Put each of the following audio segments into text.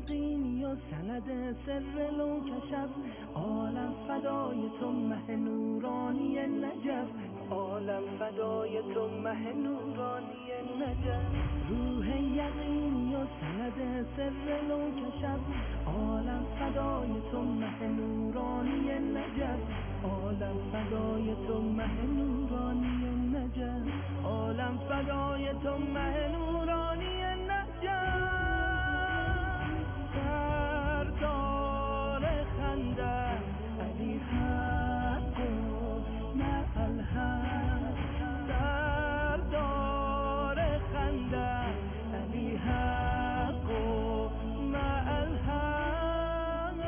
یقینی و سند سر لو کشف، عالم فدای تو مه نورانی نجف، عالم فدای تو مه نورانی نجف. روح یقینی و سند سر لو کشف، عالم فدای تو مه نورانی نجف، عالم فدای تو مه نورانی نجف، عالم فدای تو مه نورانی نجف. سردار خنده علی حق مع الحق، سردار خنده علی حق مع الحق.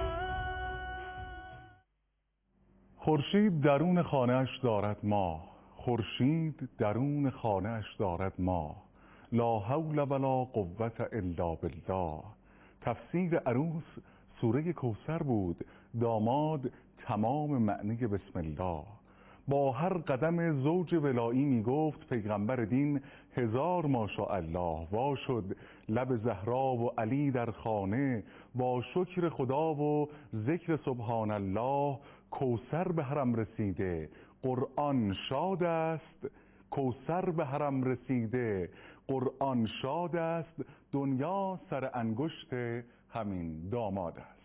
خورشید درون خانه‌اش دارد ماه، خورشید درون خانه‌اش دارد ماه، لا حول ولا قوة الا بالله. تفسیر عروس سوره کوثر بود، داماد تمام معنی بسم الله. با هر قدم زوج ولایی می گفت پیغمبر دین 1000 ماشاءالله. وا شد لب زهرا و علی در خانه، با شکر خدا و ذکر سبحان الله. کوثر به حرم رسیده قرآن شاد است، کوثر به حرم رسیده قرآن شاد است، دنیا سر انگشت همین داماد است.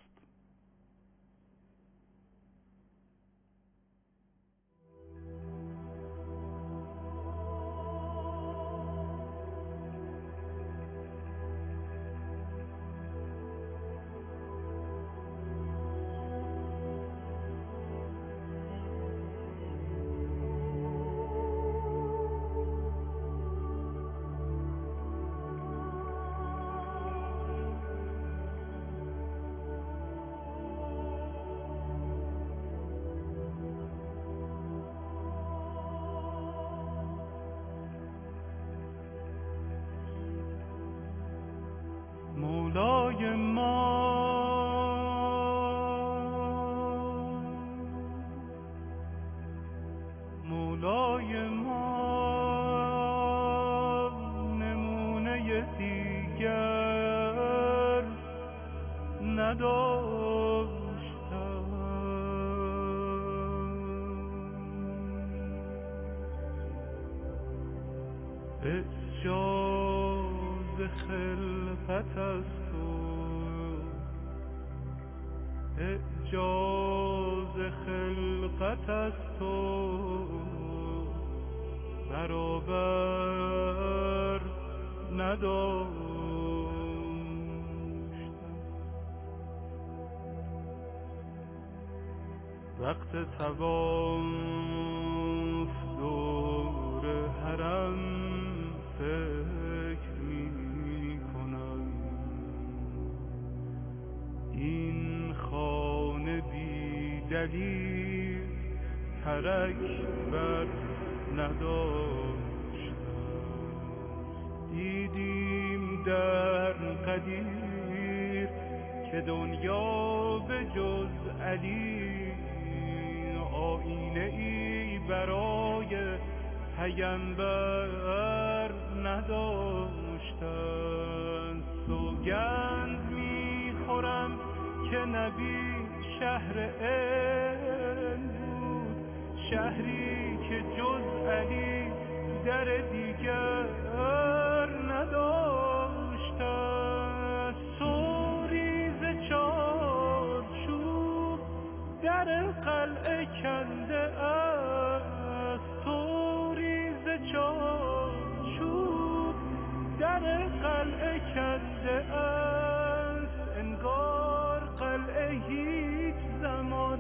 مولای ما مولای ما نمونه دیگر نداشتم، اعجاز خلقت است و اعجاز خلقت است و برابر نداشتم. وقت طواف دور حرم فکر می کنم، این خانه بی دلیل ترک بر نداشتم. دیدیم در قدیر که دنیا به جز علی آینه ای برای پیامبر نداشتند. سوگند میخورم که نبی شهر علم بود، شهری که جز علی در دیگر نداشتند. سوریز چارچوب در قلعه کنده است، سوریز چارچوب در قلعه کنده است، انگار قلعه هیچ زمان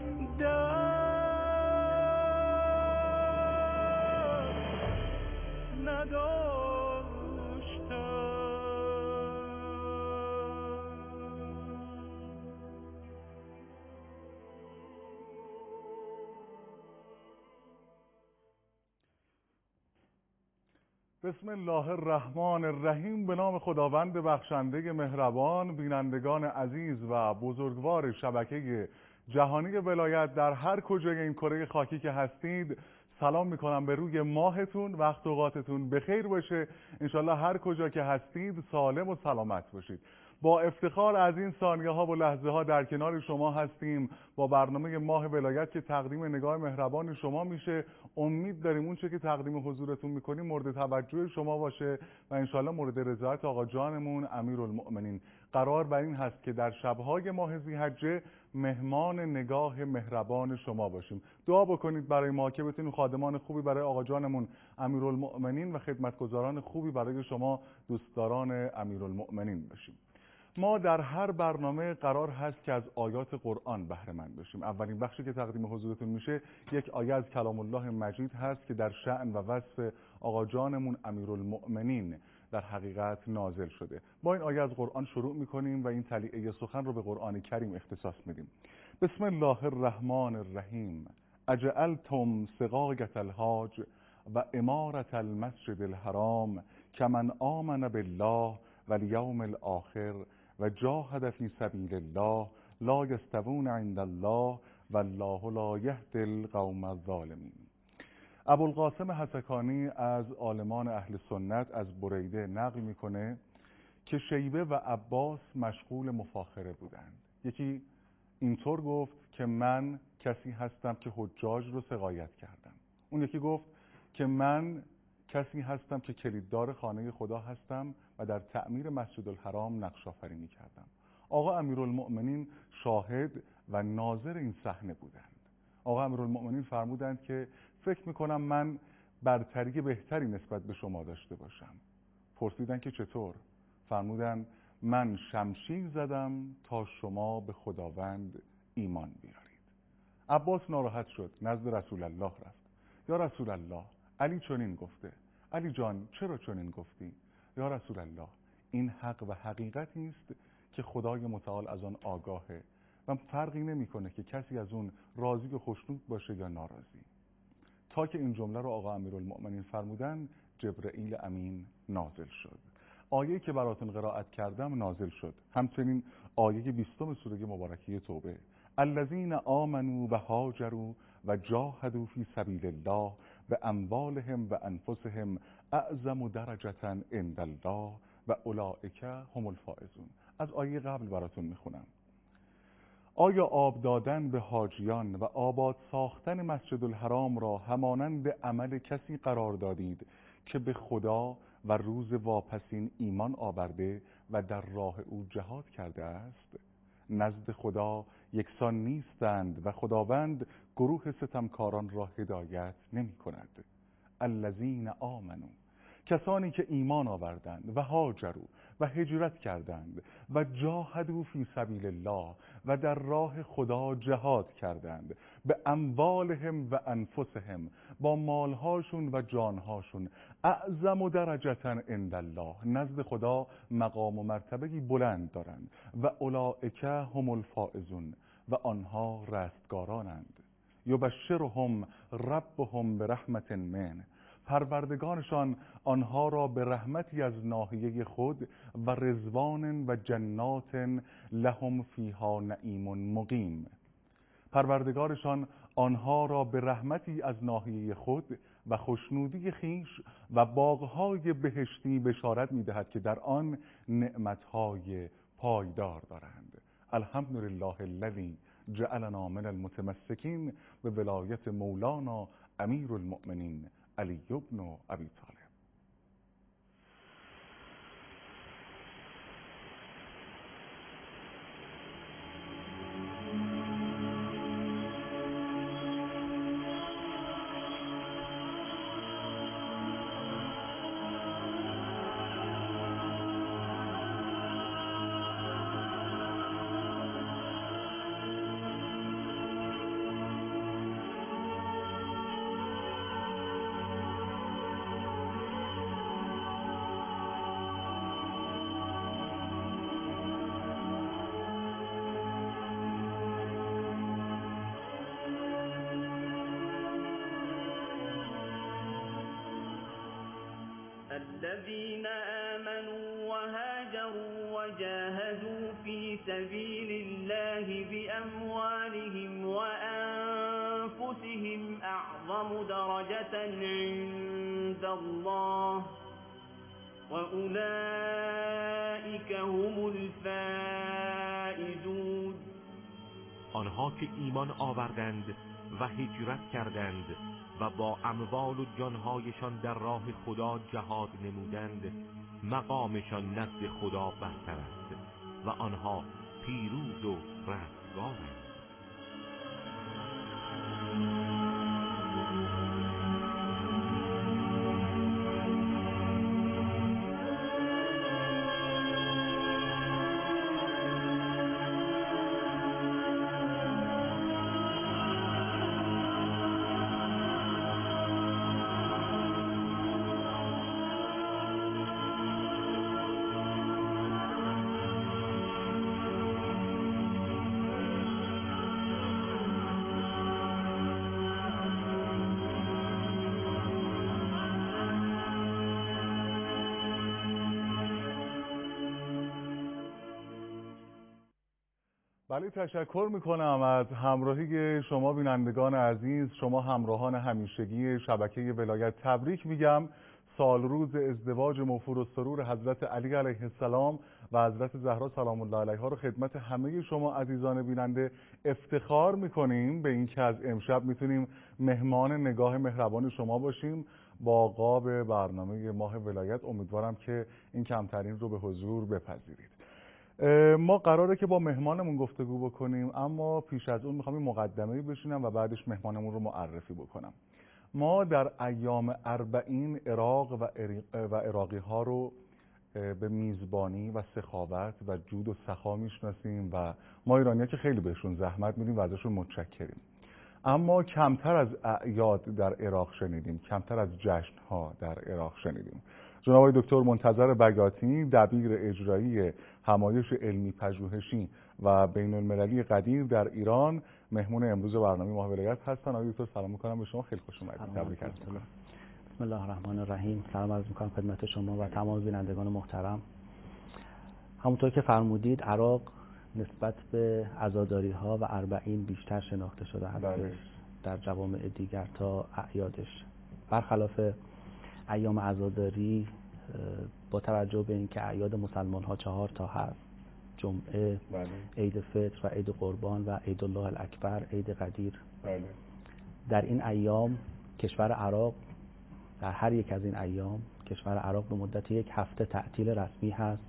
بسم الله الرحمن الرحیم. به نام خداوند بخشنده مهربان. بینندگان عزیز و بزرگوار شبکه جهانی ولایت در هر کجای این کره خاکی که هستید سلام میکنم به روی ماهتون. وقت اوقاتتون بخیر باشه. انشالله هر کجا که هستید سالم و سلامت باشید. با افتخار از این ثانیه ها و لحظه ها در کنار شما هستیم با برنامه ماه ولایت که تقدیم نگاه مهربان شما میشه. امید داریم اون چه که تقدیم حضورتون میکنیم مورد توجه شما باشه و انشالله مورد رضایت آقا جانمون امیرالمؤمنین. قرار بر این هست که در شبهای ماه ذی‌حجه مهمان نگاه مهربان شما باشیم. دعا بکنید برای ما که بتونیم خادمان خوبی برای آقا جانمون امیرالمؤمنین و خدمتگزاران خوبی برای شما دوستداران امیرالمؤمنین باشیم. ما در هر برنامه قرار هست که از آیات قرآن بهره مند بشیم. اولین بخشی که تقدیم حضورتون میشه یک آیه از کلام الله مجید هست که در شأن و وصف آقا جانمون امیرالمؤمنین در حقیقت نازل شده. با این آیه از قرآن شروع میکنیم و این تلیعه سخن رو به قرآن کریم اختصاص میدیم. بسم الله الرحمن الرحیم. اجعلتم سقایة الحاج و امارة المسجد الحرام کمن آمن بالله والیوم الآخر و جاهد فی سبیل الله لا یستوون عند الله والله لا یهدی القوم الظالمین. ابوالقاسم حسکانی از عالمان اهل سنت از بریده نقل میکنه که شیبه و عباس مشغول مفاخره بودند. یکی اینطور گفت که من کسی هستم که حجاج رو سقایت کردم. اون یکی گفت که من کسی هستم که کلیددار خانه خدا هستم و در تعمیر مسجد الحرام نقش آفرینی کردم. آقا امیرالمؤمنین شاهد و ناظر این صحنه بودند. آقا امیرالمؤمنین فرمودند که فکر میکنم من برتری بهتری نسبت به شما داشته باشم. پرسیدند که چطور؟ فرمودند من شمشیر زدم تا شما به خداوند ایمان بیارید. عباس ناراحت شد، نزد رسول الله رفت. یا رسول الله، علی چنین گفته. علی جان چرا چنین گفتی؟ یا رسول الله، این حق و حقیقتی است که خدای متعال از آن آگاهه و فرقی نمیکنه که کسی از اون راضی و خوشنود باشه یا ناراضی. تا که این جمله رو آقا امیرالمؤمنین فرمودن جبرئیل امین نازل شد. آیه‌ای که براتون قرائت کردم نازل شد. همچنین آیه 20 سوره مبارکه توبه. الذین آمنوا و هاجروا و جاهدوا فی سبیل الله باموالهم و انفسهم اعظم درجة عند الله و اولئک هم الفائزون. از آیه قبل براتون میخونم. آیا آب دادن به حاجیان و آباد ساختن مسجد الحرام را همانند عمل کسی قرار دادید که به خدا و روز واپسین ایمان آورده و در راه او جهاد کرده است؟ نزد خدا یکسان نیستند و خداوند گروه ستمکاران را هدایت نمی کند. الذین آمنوا، کسانی که ایمان آوردند و هاجروا و هجرت کردند و جاهدوا فی سبیل الله و در راه خدا جهاد کردند به اموالهم و انفسهم، با مالهاشون و جانهاشون، اعظم درجة عند الله، نزد خدا مقام و مرتبهی بلند دارند و اولئک هم الفائزون، و آنها رستگارانند. یبشرهم ربهم برحمة منه، پروردگارشان آنها را به رحمتی از ناحیه خود و رضوان و جنات لهم فیها نعیم مقیم، پروردگارشان آنها را به رحمتی از ناحیه خود و خوشنودی خیش و باغهای بهشتی بشارت می‌دهد که در آن نعمتهای پایدار دارند. الحمدلله الذی جعلنا من المتمسکین به ولایت مولانا امیرالمؤمنین علی بن ابی طالب. الذين آمنوا وهاجروا وجاهدوا في سبيل الله بأموالهم وأنفسهم أعظم درجة عند الله وأولئك هم الفائزون. آنها که ایمان آوردند و هجرت کردند و با اموال و جانهایشان در راه خدا جهاد نمودند مقامشان نزد خدا برتر است و آنها پیروز و رستگارند. بله، تشکر میکنم از همراهی شما بینندگان عزیز، شما همراهان همیشگی شبکه ولایت. تبریک میگم سال روز ازدواج موفور و سرور حضرت علی علیه السلام و حضرت زهرا سلام الله علیها رو خدمت همه شما عزیزان بیننده افتخار میکنیم به این که از امشب میتونیم مهمان نگاه مهربان شما باشیم با قاب برنامه ماه ولایت. امیدوارم که این کمترین رو به حضور بپذیرید. ما قراره که با مهمانمون گفتگو بکنیم، اما پیش از اون میخوام این مقدمه‌ای بشینم و بعدش مهمانمون رو معرفی بکنم. ما در ایام اربعین عراق و عراقی ها رو به میزبانی و سخاوت و جود و سخا میشناسیم و ما ایرانی‌ها که خیلی بهشون زحمت میدیم و ازشون متشکریم. اما کمتر از اعیاد در عراق شنیدیم، کمتر از جشن‌ها در عراق شنیدیم. جناب آقای دکتر منتظر بگاتی، دبیر اجرایی همایش علمی پژوهشی و بین المللی قدیر در ایران، مهمون امروز برنامه ماه ولایت هستن. آقای دکتر سلام میکنم به شما، خیلی خوش اومدید. تبریک عرض میکنم. بسم الله الرحمن الرحیم. سلام عرض میکنم خدمت شما و تمام بینندگان محترم. همونطور که فرمودید عراق نسبت به عزاداری‌ها و اربعین بیشتر شناخته شده هست در جوامع دیگر تا اعیادش. برخلاف ایام عزاداری با توجه به اینکه اعیاد مسلمان ها 4 تا هست، جمعه، عید فطر و عید قربان و عید الله الاکبر، عید قدیر، در این ایام کشور عراق، در هر یک از این ایام کشور عراق به مدت 1 هفته تعطیل رسمی هست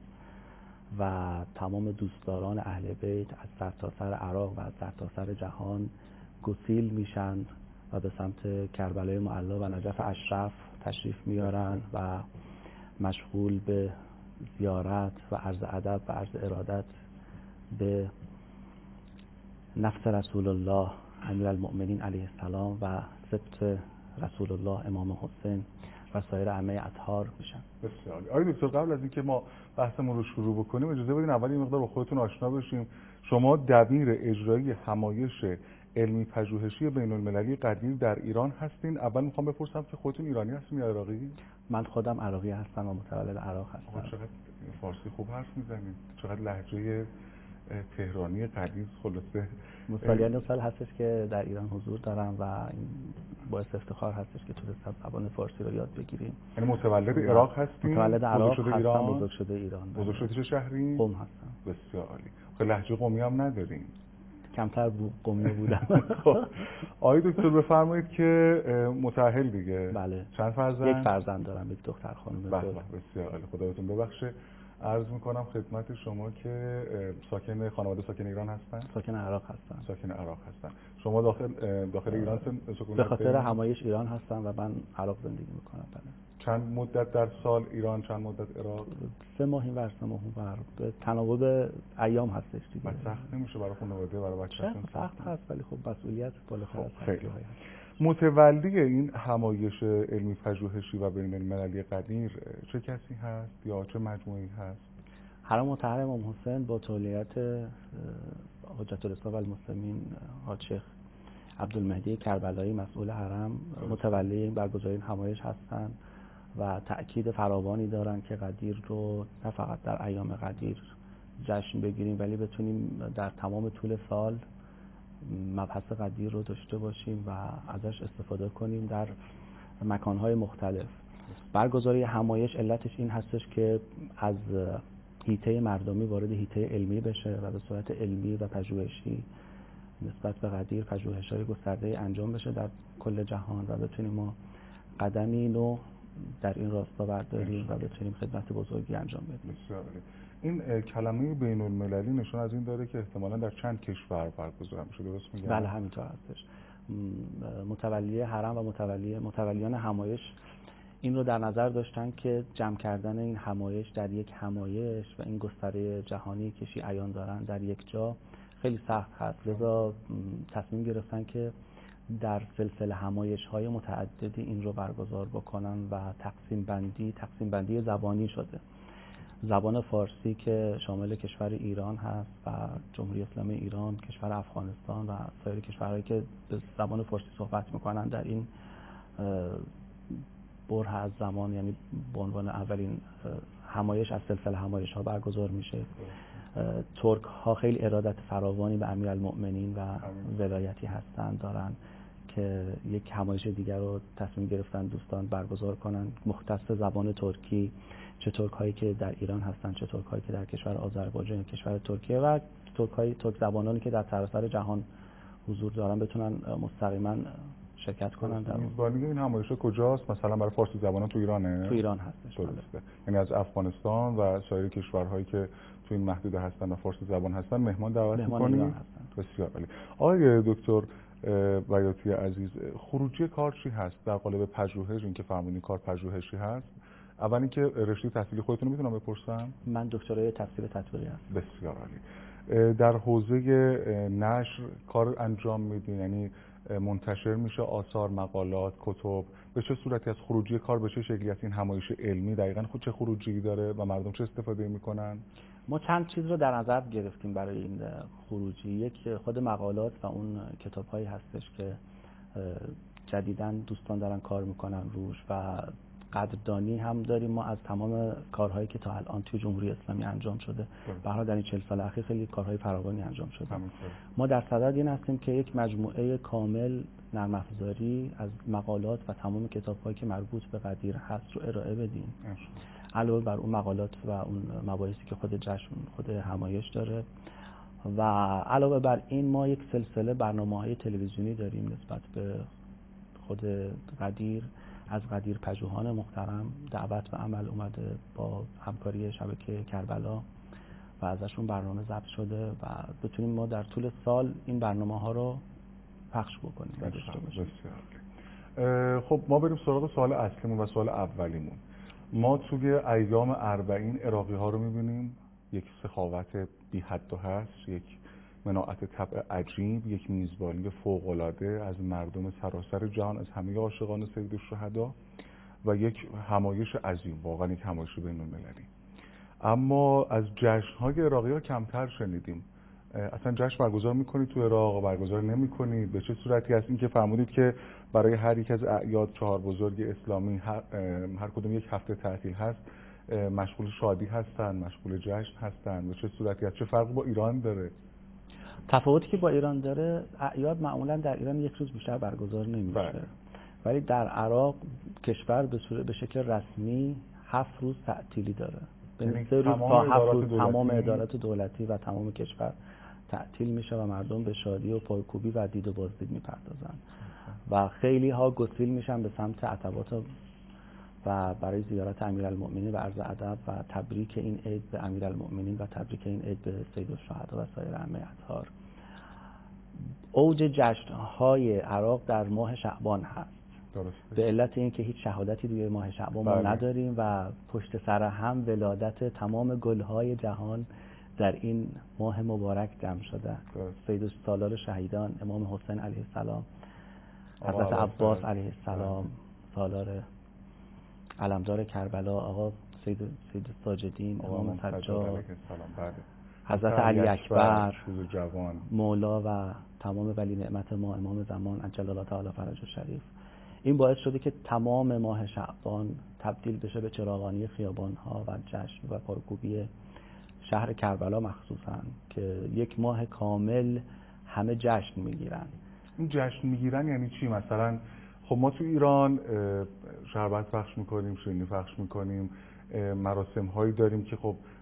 و تمام دوستداران اهل بیت از سرتاسر عراق و از سرتاسر جهان گسیل میشن و به سمت کربلای معلا و نجف اشرف تشریف میارن و مشغول به زیارت و عرض ادب و عرض ارادت به نفس رسول الله امیرالمؤمنین علیه السلام و سبط رسول الله امام حسین و سایر ائمه اطهار میشن. بسیار عالی. آقای دکتر قبل از اینکه ما بحثمون رو شروع بکنیم اجازه بدین اول یه مقدار با خودتون آشنا بشیم. شما دبیر اجرایی همایش علمی پژوهشی بین المللی قدیر در ایران هستین. اول میخوام بپرسم که خودتون ایرانی هستین یا عراقی؟ من خودم عراقی هستم و متولد عراق هستم. چقدر فارسی خوب حرف میزنید، چقدر لهجه تهرانی قدیر خلاصه. سالیان سال هستش که در ایران حضور دارم و این باعث افتخار هستش که تونستم زبان فارسی رو یاد بگیریم. یعنی متولد عراق هستین؟ متولد عراق هستم، ایران. بزرگ شده ایران. بزرگ شده چه شهری؟ قم هستم. بسیار عالی. خب لهجه قمی هم ندارین؟ کمتر قمی بودم. آقای دکتر بفرمایید که متأهل دیگه. بله. چند فرزند؟ 1 فرزند دارم، 1 دختر خانم. بسیار عالی، خدا بهتون ببخشه. عرض میکنم خدمت شما که خانواده ساکن ایران هستن؟ ساکن عراق هستن. ساکن عراق هستن. شما داخل ایران سکونت به خاطر همایش ایران هستم و من عراق زندگی میکنم. بله. چند مدت در سال ایران، چند مدت عراق؟ 3 ماه این ور 3 ماه اون ور، به تناوب ایام هستش دیگه. سخت نمیشه برای خانواده، برای بچه‌تون؟ سخت هست ولی خب مسئولیت بالاتر از خیلی متولی این همایش علمی پژوهشی و بین المللی قدیر چه کسی هست یا چه مجموعه‌ای هست؟ حرم مطهر امام حسین با تولیت حجت الاسلام و المسلمین حاج شیخ عبدالمهدی کربلایی مسئول حرم متولی این برگزاری همایش هستند و تأکید فراوانی دارن که قدیر رو نه فقط در ایام قدیر جشن بگیریم ولی بتونیم در تمام طول سال مبحث قدیر رو داشته باشیم و ازش استفاده کنیم در مکانهای مختلف. برگزاری همایش علتش این هستش که از حیطه مردمی وارد حیطه علمی بشه و به صورت علمی و پژوهشی نسبت به قدیر پژوهش‌های گسترده انجام بشه در کل جهان و بتونیم ما قدمی نو در این راستا برداریم و بتونیم خدمت بزرگی انجام بدیم. بسیار عالی. این کلمه بین المللی نشون از این داره که احتمالاً در چند کشور برگزار میشه، درست میگم؟ بله همینطور هستش. متولی حرم و متولیان همایش این رو در نظر داشتن که جمع کردن این همایش در یک همایش و این گستره جهانی که شیعیان دارن در یک جا خیلی سخت هست، لذا تصمیم گرفتن که در سلسله همایش‌های متعددی این رو برگزار بکنن و تقسیم بندی زبانی شده. زبان فارسی که شامل کشور ایران هست و جمهوری اسلامی ایران، کشور افغانستان و سایر کشورهایی که به زبان فارسی صحبت میکنن در این بره از زمان، یعنی به عنوان اولین همایش از سلسله همایش‌ها برگزار میشه. ترک ها خیلی ارادت فراوانی به امیرالمؤمنین و ولایتی هستن دارن که یک همایش دیگر رو تصمیم گرفتن دوستان برگزار کنن مختص زبان ترکی، چه ترک هایی که در ایران هستن، چه ترک هایی که در کشور آذربایجان، کشور ترکیه و ترک زبانانی که در سراسر جهان حضور دارن بتونن مستقیما شرکت کنن در اون. این همایش کجاست؟ مثلا برای فارسی زبانان تو ایرانه؟ تو ایران هستش. درسته. یعنی از افغانستان و سایر کشورهایی که تو این محدوده هستن و فارسی زبان هستن مهمان دعوت می‌کنید؟ بسیار عالی. آقای دکتر بیاتی عزیز، خروجی کار چی هست در قالب پژوهش؟ این که فرمودین کار پژوهشی هست، اول اینکه رشته تحصیلی خودتون میتونم بپرسم؟ من دکترای تفسیر تطبیقی هستم. بسیار عالی. در حوزه نشر کار انجام میدین؟ یعنی منتشر میشه آثار، مقالات، کتب؟ به چه صورتی از خروجی کار به چه شکلی است این همایش علمی؟ دقیقاً خود چه خروجی داره و مردم چه استفاده میکنن؟ ما چند چیز رو در نظر گرفتیم برای این خروجی. یک خود مقالات و اون کتاب‌هایی هستش که جدیداً دوستان دارن کار میکنن روش و قدردانی هم داریم ما از تمام کارهایی که تا الان توی جمهوری اسلامی انجام شده. به هر حال در این 40 سال اخیر خیلی کارهای فراوانی انجام شده. ما در صدد این هستیم که یک مجموعه کامل نرم افزاری از مقالات و تمام کتاب‌هایی که مربوط به قدیر هست رو ارائه بدیم. علاوه بر اون مقالات و اون مباحثی که خود جشن خود همایش داره و علاوه بر این ما یک سلسله برنامه‌های تلویزیونی داریم نسبت به خود قدیر. از قدیر پژوهان محترم دعوت به عمل اومده با همکاری شبکه کربلا و ازشون برنامه ضبط شده و بتونیم ما در طول سال این برنامه‌ها رو پخش بکنیم. خب ما بریم سراغ سوال اصلیمون و سوال اولیمون. ما توی ایام 40 عراقی ها رو می‌بینیم، یک سخاوت بی حد و حصر، یک مناعت طبع عجیب، یک میزبانی فوق‌العاده از مردم سراسر جهان، از همه عاشقان سید الشهدا و یک همایش عظیم، واقعا یک همایش بین‌المللی. اما از جشن‌های عراقی‌ها کمتر شنیدیم. اصلا جشن برگزار می‌کنید تو عراق، برگزار نمی‌کنید؟ به چه صورتی هست؟ این که فرمودید که برای هر یک از اعیاد 4 بزرگ اسلامی هر کدوم یک هفته تعطیل هست، مشغول شادی هستن، مشغول جشن هستن. به چه صورتی هست؟ چه فرقی با ایران داره؟ تفاوتی که با ایران داره، اعیاد معمولا در ایران یک روز بیشتر برگزار نمیشه، ولی در عراق کشور به شکل رسمی 7 روز تعطیلی داره. یعنی 3 روز تا 7 روز تمام ادارات دولتی و تمام کشور تعطیل میشه و مردم به شادی و پایکوبی و دید و بازدید میپردازن و خیلی ها گسیل میشن به سمت عتبات و برای زیارت امیرالمؤمنین و عرض ادب و تبریک این عید به امیرالمؤمنین و تبریک این عید به سید الشهدا و سایر ائمه اطهار. اوج جشن‌های عراق در ماه شعبان هست. درسته. به علت اینکه هیچ شهادتی توی ماه شعبان ما نداریم و پشت سر هم ولادت تمام گل‌های جهان در این ماه مبارک جمع شده. سید سالار شهیدان، امام حسین علیه السلام، حضرت عباس علیه السلام، سالار علمدار کربلا، آقا سید ساجدین، امام سجاد، حضرت علی اکبر، مولا و تمام ولی نعمت ما امام زمان عجل الله تعالی فرجه شریف. این باعث شده که تمام ماه شعبان تبدیل بشه به چراغانی خیابان‌ها و جشن و پرکوبی شهر کربلا مخصوصاً که یک ماه کامل همه جشن میگیرن. این جشن میگیرن یعنی چی؟ مثلا خب ما تو ایران شربت پخش میکنیم، شیرینی پخش میکنیم، مراسم هایی داریم که خب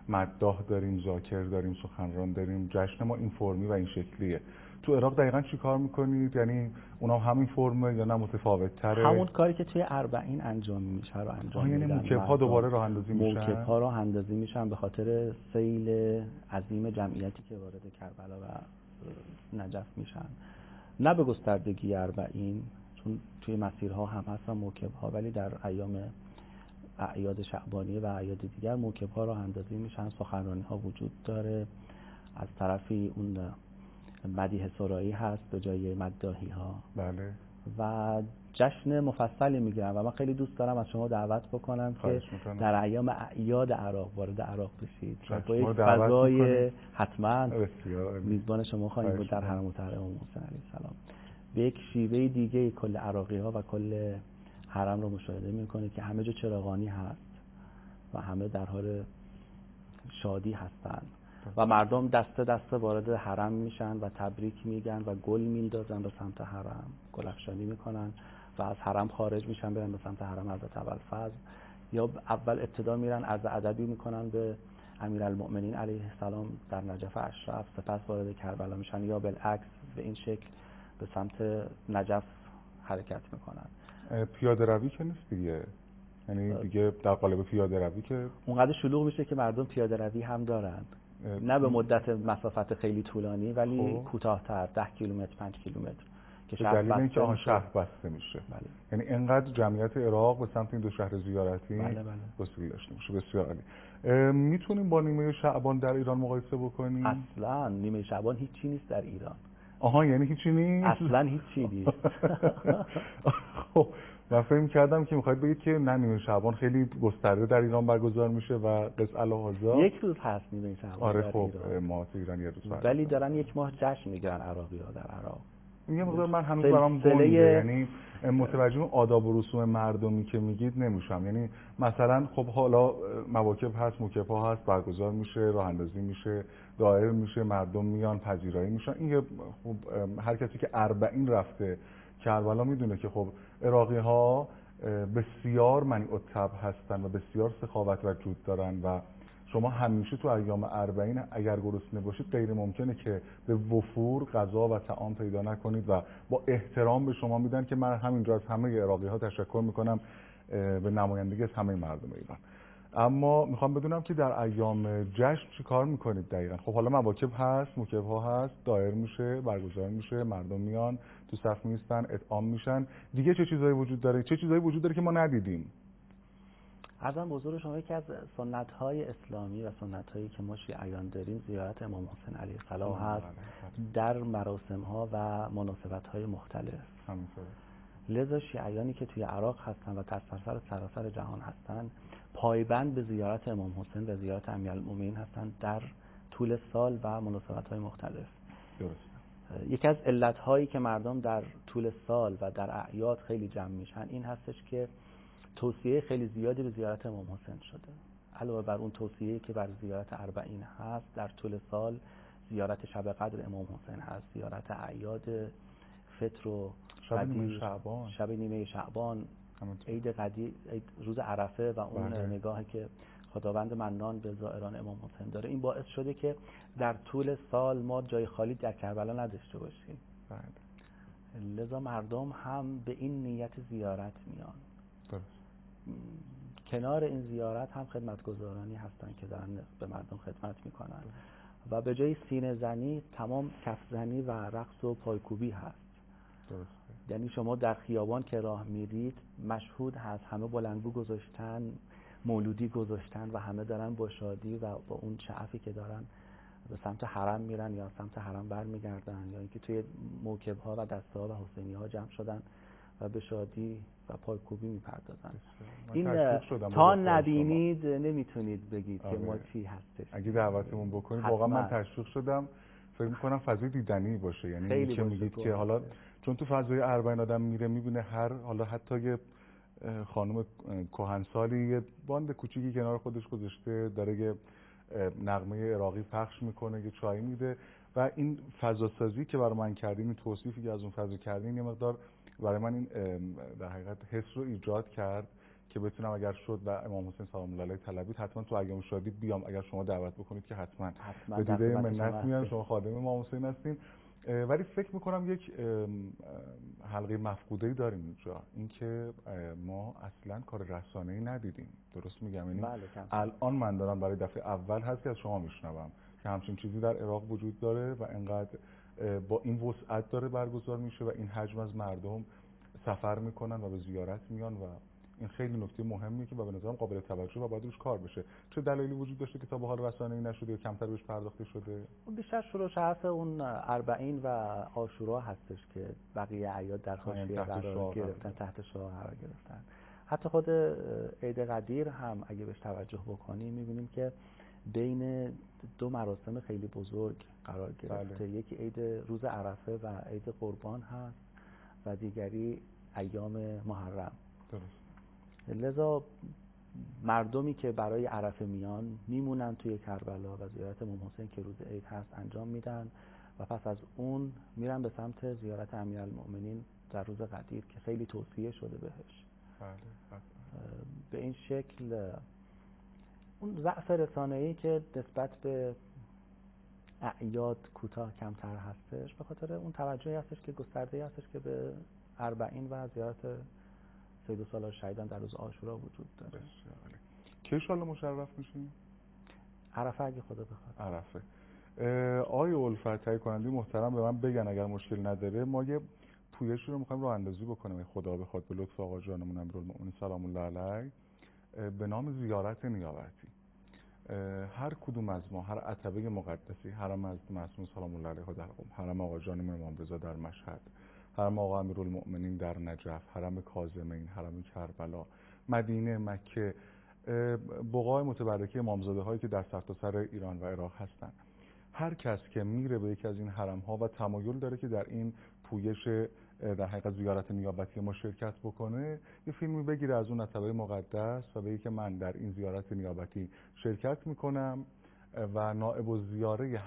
مداح داریم، ذاکر داریم، سخنران داریم. جشن ما این فرمی و این شکلیه. تو عراق دقیقاً چی کار میکنید؟ یعنی اونا همین فرمه یا نه متفاوت تره؟ همون کاری که توی اربعین انجام میشه رو انجام میدن. یعنی موکب‌ها دوباره راه اندازی میشن؟ موکب‌ها راه اندازی میشن به خاطر سیل عظیم جمعیتی که وارد کربلا و نجف میشن. نه به گستردگی اربعین، چون توی مسیرها هم هستن موکب‌ها، ولی در ایام اعیاد شعبانی و اعیاد دیگر موکب‌ها راه اندازی میشن. سخنرانی‌ها وجود داره. از طرفی اون مدیح سرایی هست به جای مداحی ها. بله. و جشن مفصلی میگیرن و من خیلی دوست دارم از شما دعوت بکنم که در ایام اعیاد عراق وارد عراق بشید و با یک فضای حتما میزبان شما خواهیم بود در حرم مطهر امام حسین علیه السلام. به یک شیوه دیگه کل عراقی ها و کل حرم رو مشاهده میکنید که همه جا چراغانی هست و همه در حال شادی هستن و مردم دسته دسته وارد حرم میشن و تبریک میگن و گل میندازن به سمت حرم، گل افشانی میکنن و از حرم خارج میشن برن به سمت حرم حضرت ابوالفضل، یا اول ابتدا میرن عرض ادبی میکنن به امیرالمؤمنین علیه السلام در نجف اشرف، سپس وارد کربلا میشن، یا بالعکس به این شکل به سمت نجف حرکت میکنن. پیاده روی که نیست دیگه، یعنی دیگه در قالب پیاده روی که اونقدر شلوغ میشه که مردم پیاده روی هم دارن، نه به مدت مسافت خیلی طولانی ولی کوتاه‌تر، 10 کیلومتر 5 کیلومتر که شهر دلیل اینکه شهر بسته میشه. بله. یعنی اینقدر جمعیت عراق به سمت این دو شهر زیارتی وسیله داشته باشه. بسیار عالی. میتونیم با نیمه شعبان در ایران مقایسه بکنیم؟ اصلا نیمه شعبان هیچی نیست در ایران. یعنی هیچی نیست؟ اصلا هیچی نیست. خب من فکر کردم که میخواید بگید که نه، نیمه شعبان خیلی گسترده در ایران برگزار میشه و قص الهازا یک روز هست نیمه شعبان. آره خب ما ایران یه روز ولی دارن یک ماه جشن میگیرن عراقی‌ها در عراق. یه مقدار من هنوز برام گنگه، یعنی متوجه آداب و رسوم مردمی که میگید نمیشم. یعنی مثلا خب حالا مواکب هست، موکب‌ها هست، برگزار میشه، راه اندازی میشه، دائره میشه، مردم میان، پذیرایی میشن. این خب هر کسی که اربعین رفته کربلا میدونه که خب عراقی‌ها بسیار منیع الطبع هستن و بسیار سخاوت و جود دارن و شما همیشه تو ایام اربعین اگر گرسنه باشید غیر ممکنه که به وفور غذا و طعام پیدا نکنید و با احترام به شما میدن که من همینجا از همه عراقی‌ها تشکر میکنم به نمایندگی از همه مردم ایران. اما میخوام بدونم که در ایام جشن چی کار میکنید دقیقاً؟ خب حالا مواکب هست، موکب‌ها هست، دایر میشه، برگزار میشه، مردم میان تو صف میستن، اطعام میشن. دیگه چه چیزایی وجود داره؟ چه چیزایی وجود داره که ما ندیدیم؟ عرضم حضور شما یکی از سنت‌های اسلامی و سنت‌هایی که ما شیعیان داریم زیارت امام حسین علیه السلام هست در مراسم‌ها و مناسبت‌های مختلف. همینطوره. لذا شیعیانی که توی عراق هستن و در سراسر جهان هستن پایبند به زیارت امام حسین و زیارت امیرالمؤمنین هستن در طول سال و مناسبت‌های مختلف. درست. یکی از علت‌هایی که مردم در طول سال و در اعیاد خیلی جمع میشن این هستش که توصیه خیلی زیادی به زیارت امام حسین شده. علاوه بر اون توصیه‌ای که بر زیارت اربعین هست، در طول سال زیارت شب قدر امام حسین هست، زیارت اعیاد فطر و شب نیمه شعبان، عید قدیر، روز عرفه و اون نگاهی که خداوند منان به زائران امام حسین داره. این باعث شده که در طول سال ما جای خالی در کربلا نداشته باشیم. لذا مردم هم به این نیت زیارت میان. کنار این زیارت هم خدمتگزارانی هستن که دارن به مردم خدمت میکنن و به جای سینه زنی تمام کف زنی و رقص و پایکوبی هست. یعنی شما در خیابان که راه میرید مشهود هست همه بلندگو گذاشتن، مولودی گذاشتن و همه دارن با شادی و با اون شعفی که دارن به سمت حرم میرن یا سمت حرم برمیگردن، یا اینکه توی موکب‌ها و دسته‌ها و حسینی‌ها جمع شدن و به شادی و پایکوبی میپردازن. این تا نبینید نمیتونید بگید که ما چی هستش. اگه دعوتمون بکنید واقعا من تشویق شدم. فکر میکنم فضای دیدنی باشه. یعنی که میگید که حالا چون تو فضای اربعین آدم میره میبینه هر حالا حتی یه خانم کهنسالی یه باند کوچیکی کنار خودش گذاشته داره یه نغمه عراقی پخش میکنه، یه چای میده و این فضا سازی که برای من کردین، این توصیفی که از اون فضا کردین یه مقدار برای من این در حقیقت حس رو ایجاد کرد که بتونم اگر شد و امام حسین سلام الله علیه طلبید حتما تو ایام شادی بیام. اگر شما دعوت بکنید که حتما به دیده منت میام. شما خادم امام حسین هستین. ولی فکر میکنم یک حلقه مفقوده‌ای داریم اینجا، اینکه ما اصلا کار رسانه‌ای ندیدیم. درست میگم؟ یعنی الان من دارم برای دفعه اول هست که از شما میشنوم که همچین چیزی در عراق وجود داره و اینقدر با این وسعت داره برگزار میشه و این حجم از مردم سفر میکنن و به زیارت میان و این خیلی نکته مهمیه که به نظرم قابل توجه و باید روش کار بشه. چه دلایلی وجود داشته که تا به حال رسانه‌ای نشده یا کمتر بهش پرداخته شده؟ بیشتر شروعش حرف اون اربعین و عاشورا هستش که بقیه اعیاد در حاشیه قرار گرفتن، تحت شعار قرار گرفتن. حتی خود عید قدیر هم اگه بهش توجه بکنیم می‌بینیم که بین دو مراسم خیلی بزرگ قرار گرفته. یکی عید روز عرفه و عید قربان هست و دیگری ایام محرم. درست. لذا مردمی که برای عرفه میمونن توی کربلا و زیارت امام حسین که روز عید هست انجام میدن و پس از اون میرن به سمت زیارت امیرالمؤمنین در روز قدیر که خیلی توصیه شده بهش. به این شکل اون ضعف رسانه‌ای که نسبت به اعیاد کوتاه کمتر هستش به خاطر اون توجهی هستش که گسترده‌ای هستش که به اربعین و زیارت سید الصالح شهیدان در روز عاشورا وجود داره. کی ان شاءالله مشرف میشیم؟ عرفه اگه خدا بخواد. عرفه. آقای الفت تهیه کننده محترم به من بگن اگر مشکل نداره ما یه پویشی رو می‌خوایم راه اندازی بکنیم خدا بخواد به لطف آقا جانمون امیرالمؤمنین سلام الله علیه به نام زیارت نیابتی. هر کدوم از ما هر عتبه مقدسی، حرم از معصوم سلام الله علیه در قم، حرم آقا جانمون امام رضا در مشهد، حرم آقا امیرالمؤمنین در نجف، حرم کاظمین، حرم کربلا، مدینه، مکه، بقاع متبرکه امامزاده هایی که در سرتاسر ایران و عراق هستند. هر کس که میره به یکی از این حرم ها و تمایل داره که در این پویش در حقیقت زیارت نیابتی ما شرکت بکنه، یه فیلمی بگیره از اون عتبه مقدس و بگه که من در این زیارت نیابتی شرکت میکنم و نائب الزیاره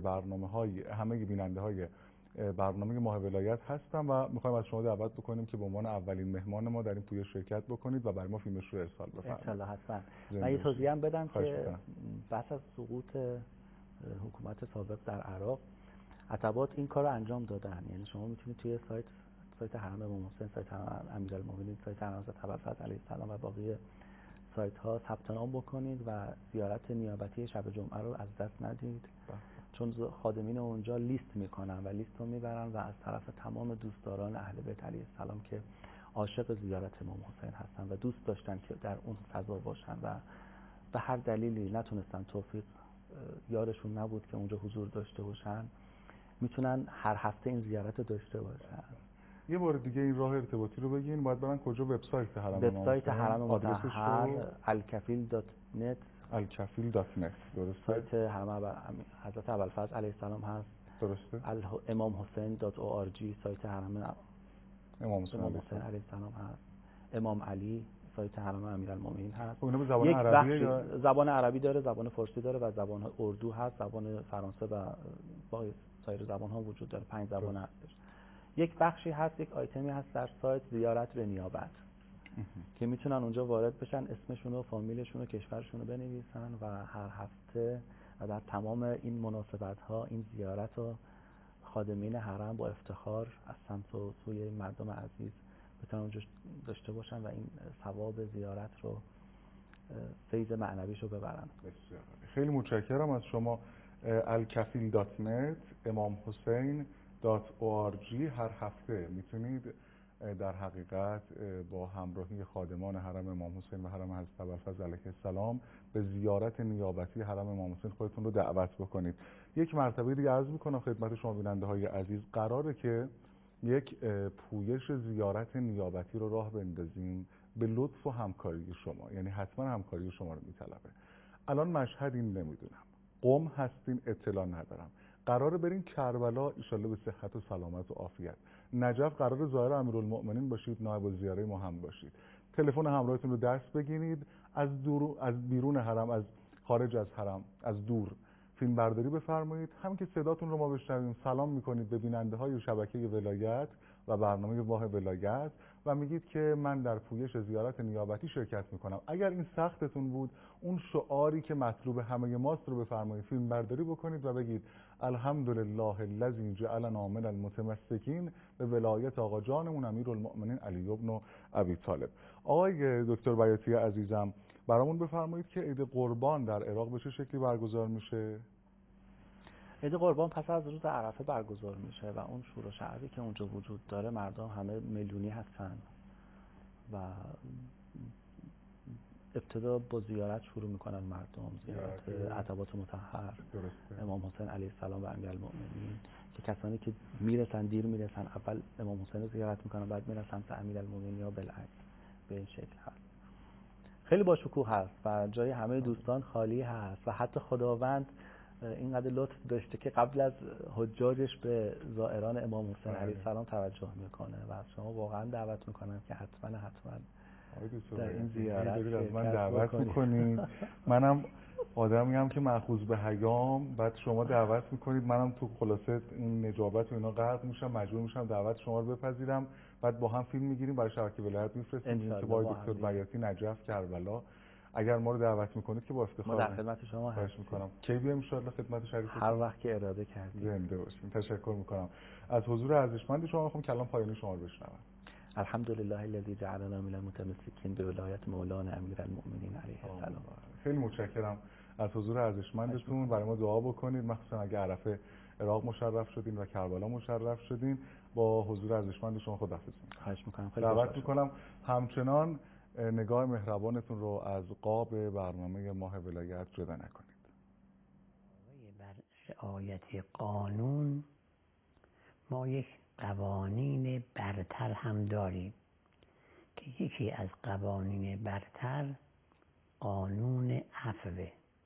همه بیننده های برنامه ماه ولایت هستم و میخوایم از شما دعوت بکنیم که به عنوان اولین مهمان ما در این پویش شرکت بکنید و برای ما فیلمش رو ارسال بفرمایید. انشالله حتما. من یه توضیح هم بدم که پس از سقوط حکومت سابق در عراق عتبات این کار رو انجام دادن. یعنی شما میتونید توی سایت حرم امام حسین، سایت امیرالمؤمنین، سایت حرم حضرت ابوالفضل علیه السلام و باقی سایت ها ثبت نام بکنید و زیارت نیابتی شب جمعه رو از دست ندید، چون خادمین اونجا لیست میکنن و لیست رو میبرن و از طرف تمام دوستداران اهل بیت علیه السلام که عاشق زیارت امام حسین هستن و دوست داشتن که در اون فضا باشن و به هر دلیلی نتونستن توفیق یارشون نبود که اونجا حضور داشته باشن، میتونن هر هفته این زیارت رو داشته باشن. یه بار دیگه این راه ارتباطی رو بگین. باید برن کجا؟ وبسایت حرم امام حسین. وبسایت حرم مطهر الکفیل.net. الکفیل.net. درسته. سایت حرم حضرت ابوالفضل علیه السلام هست. درسته. امامحسین.org سایت حرم امام حسین علیه السلام هست. امام علی سایت حرم امیرالمؤمنین هست. اونها به زبان عربیه یا زبان عربی داره، زبان فارسی داره و زبان اردو هست، زبان فرانسه و باقی سایر زبان ها وجود داره. 5 زبان هستش. یک بخشی هست، یک آیتمی هست در سایت زیارت به نیابت که میتونن اونجا وارد بشن، اسمشون و فامیلشون و کشورشون رو بنویسن و هر هفته و در تمام این مناسبت ها این زیارت و خادمین حرم با افتخار از سمت و سوی مردم عزیز بتونن اونجا داشته باشن و این ثواب زیارت رو فیض معنویش رو ببرن. خیلی متشکرم از شما. الکفیل.net امامحسین.org. هر هفته میتونید در حقیقت با همراهی خادمان حرم امام حسین و حرم حضرت ابوالفضل علیه السلام به زیارت نیابتی حرم امام حسین خودتون رو دعوت بکنید. یک مرتبه دیگه عرض میکنم خدمت شما بیننده های عزیز، قراره که یک پویش زیارت نیابتی رو راه بندازیم به لطف و همکاری شما. یعنی حتما همکاری شما رو میطلبه. الان مشهدین نمیدونم، قم هستین اطلاع ندارم، قراره برین کربلا ایشالله به صحت و سلامت و عافیت. نجف قراره ظاهر امیرالمؤمنین باشید، نایب الزیاره ما هم باشید. تلفن همراهتون رو دست بگیرید، از بیرون حرم، از خارج از حرم، از دور فیلم برداری بفرمایید. همین که صداتون رو ما بشنویم سلام میکنید به بیننده های شبکه ولایت و برنامه واه ولایت و میگید که من در پویش زیارت نیابتی شرکت میکنم. اگر این سختتون بود، اون شعاری که مطلوب همه ماست رو بفرمایید، فیلم برداری بکنید و بگید الحمدلله الذی جعلنا من المتمسکین به ولایت آقا جانمون امیرالمؤمنین علی بن ابی طالب. آقای دکتر بیاتی عزیزم، برامون بفرمایید که عید قربان در عراق به چه شکلی برگزار میشه؟ عید قربان پس از روز عرفه برگزار میشه و اون شور و شعبی که اونجا وجود داره، مردم همه میلیونی هستن و ابتدا با زیارت شروع میکنن مردم، زیارت عتبات مطهر، امام حسین علیه السلام و امیرالمؤمنین، که کسانی که میرسن دیر میرسن اول امام حسین رو زیارت میکنن، بعد میرسن سمت امیرالمؤمنین یا بالعکس. به این شکل هست. خیلی با شکوه هست و جای همه دوستان خالی هست و حتی خداوند اینقدر لطف داشته که قبل از حجاجش به زائران امام حسین علیه السلام توجه میکنه و از شما واقعا دعوت میکنم که حتما در این زیارت از من دعوت میکنید. منم آدمی هم که مأخوذ به حیام، بعد شما دعوت میکنید، منم تو خلاصه این نجابت و اینا غرق میشم، مجبور میشم دعوت شما رو بپذیرم، بعد با هم فیلم میگیریم برای شبکه ولایت میفرستیم که با دکتر بیاتی نجف کربلا. اگر ما رو دعوت میکنید که با افتخار ما در خدمت شما هستیم. کی بیام ان شاء الله خدمت شریف؟ هر وقت که اراده کردید. زنده باشین. تشکر میکنم از حضور ارزشمند شما. میخوام کلام پایانی شما رو بشنوم. الحمدلله الذی جعلنا من المتمسکین به ولایت مولانا امیرالمؤمنین علیه السلام. خیلی متشکرم از حضور ارزشمندتون. برای ما دعا بکنید، مخصوصا اگه عرفه عراق مشرف شدین و کربلا مشرف شدین. با حضور ارزشمند شما خداحافظ میکنم. خواهش میکنم. دعوت میکنم همچنان نگاه مهربانتون رو از قاب برنامه ماه ولایت جدا نکنید. بر رعایت قانون ما یک قوانین برتر هم داریم که یکی از قوانین برتر قانون عفوه.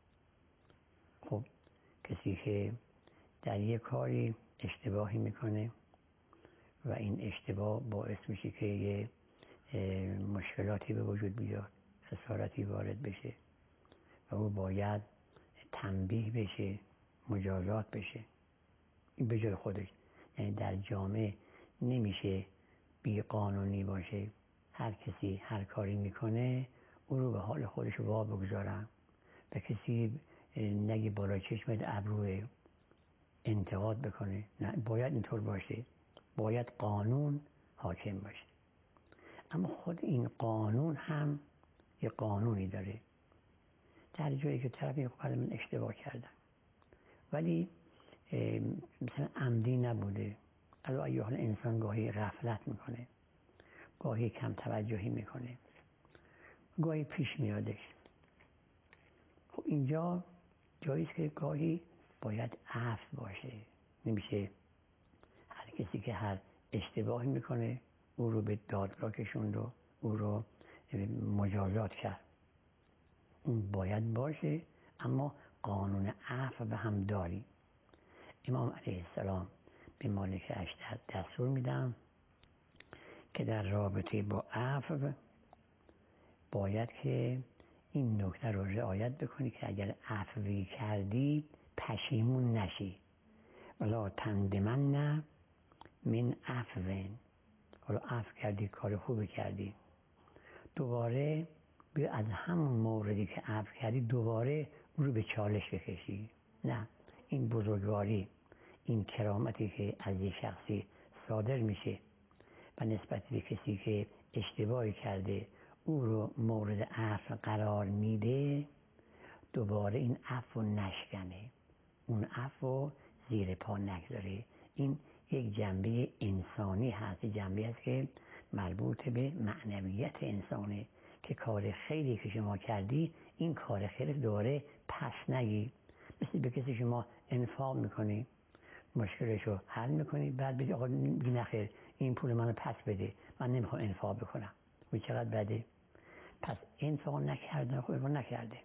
خب کسی که در یک کاری اشتباهی میکنه و این اشتباه باعث میشه که یه مشکلاتی به وجود بیاد، خسارتی وارد بشه و او باید تنبیه بشه، مجازات بشه. این به جای خودش، یعنی در جامعه نمیشه بی قانونی باشه، هر کسی هر کاری میکنه او رو به حال خودش وا بگذارن و کسی نگه بالا چشمت ابروه انتقاد بکنه. نه، باید اینطور باشه، باید قانون حاکم باشه. اما خود این قانون هم یه قانونی داره. در جایی که طرف میگه من اشتباه کردم ولی مثلا عمدی نبوده، علاوه بر حال انسان گاهی غفلت میکنه، گاهی کم توجهی میکنه، گاهی پیش میادش. خب اینجا جاییست که گاهی باید عفو باشه. نمیشه هر کسی که هر اشتباهی میکنه او رو به دادگاه کشوند و او رو مجازات کرد. اون باید باشه، اما قانون عفو هم داری. امام علیه السلام به مالک اشتر دستور میدن که در رابطه با عفو باید که این نکته رو رعایت بکنی که اگر عفوی کردی پشیمون نشی. ولا تندمن من عفو. حالا عفو کردی، کار خوبی کردی، دوباره بیا از همون موردی که عفو کردی دوباره اون رو به چالش بکشی. نه، این بزرگواری، این کرامتی که از یک شخصی صادر میشه و نسبت به کسی که اشتباهی کرده او رو مورد عفو قرار میده، دوباره این عفو نشکنه، اون عفو زیر پا نگذاره. این یک جنبه انسانی هست، جنبه هست که مربوط به معنویت انسانه که کار خیری که شما کردی این کار خیر دوباره پس نگی. مثل به کسی شما انفاق میکنی، مشکلشو حل میکنی، بعد بگی آقا بی نخیر این پول منو پس بده، من نمیخوام انفاق بکنم. و چقدر بده. پس انفاق نکرده، خب انفاق نکرده،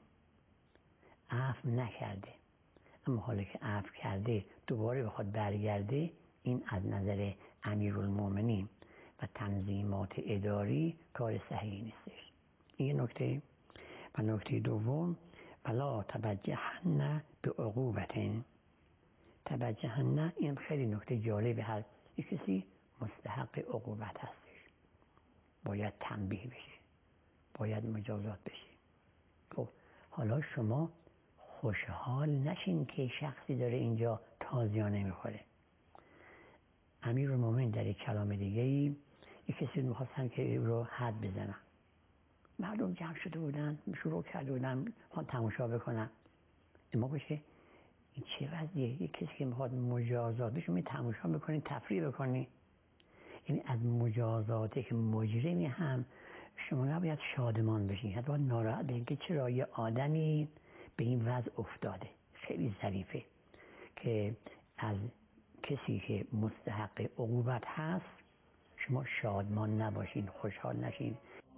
عفو نکرده، اما حالا که عفو کرده دوباره بخواد برگرده، این از نظر امیرالمؤمنین و تنظیمات اداری کار صحیحی نیستش. این نکته. و نکته دوم، ولا تبجحن به عقوبتین. تبجحن این خیلی نکته جالبی هست. یک کسی مستحق عقوبت هستش، باید تنبیه بشه، باید مجازات بشه. خب حالا شما خوشحال نشین که شخصی داره اینجا تازیانه میخوره. امیرالمومنین در یک کلام دیگه‌ای یک کسی میخواستن که او رو حد بزنن، مردم جمع شده بودن، شروع کرده بودن میخوان تماشا بکنن. اما باشه این چه وضعیه؟ یک کسی که میخواد مجازات بشه می تماشا میکنی، تفریح بکنی. یعنی از مجازاتی که مجرمی هم شما نباید شادمان بشین، حتی باید ناراحت بشین که چرا یه آدمی به این وضع افتاده. خیلی ظریفه که از کسی که مستحق عقوبت هست شما شادمان نباشین، خوشحال نشین.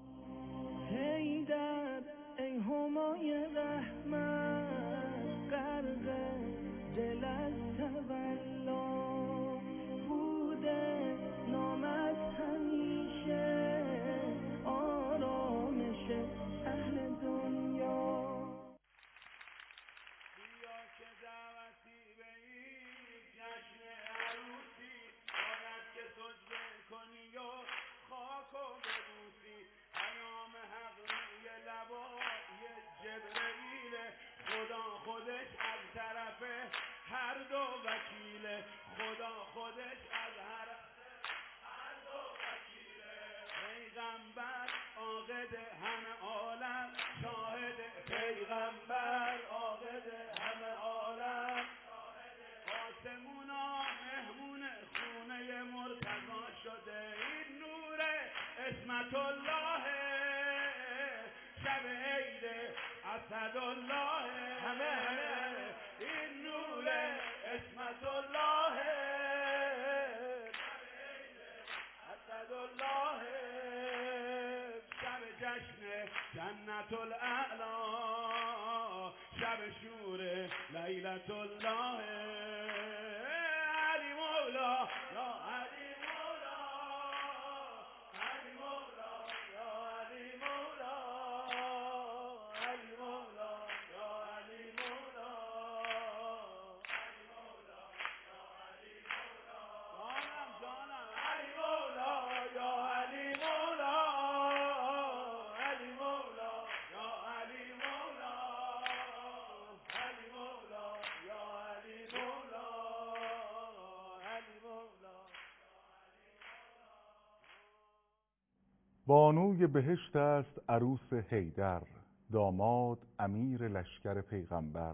حیدر ای همای رحمت، غرق دل از تولا بوده نامت همیشه آرامش اهل دنیا. بیا که دعوتی به این جشن عروسی، باید که سجده کنی و خاک و ببوسی. پیام حق روی لبای جبرئیل، خدا خودش از طرف هر دو وکیله. خدا خودش از هر دو وکیله. پیغمبر عاقد همه عالم شاهد، پیغمبر عاقد همه عالم آسمونا مهمون خونه مرتضی شده. این نور اسمت الله شب عید اسدالله، همه این نور اسمت الله شب عید اسدالله، شب جشن جنت الاعلی، شب شور لیلت الله. علی مولا یا علی مولا، علی مولا یا علی مولا، علی مولا یا علی مولا، علی مولا یا علی مولا. جانم علی مولا یا علی مولا، علی مولا یا علی مولا، علی مولا یا علی مولا، علی مولا. بانوی بهشت است عروس حیدر، داماد امیر لشکر پیغمبر.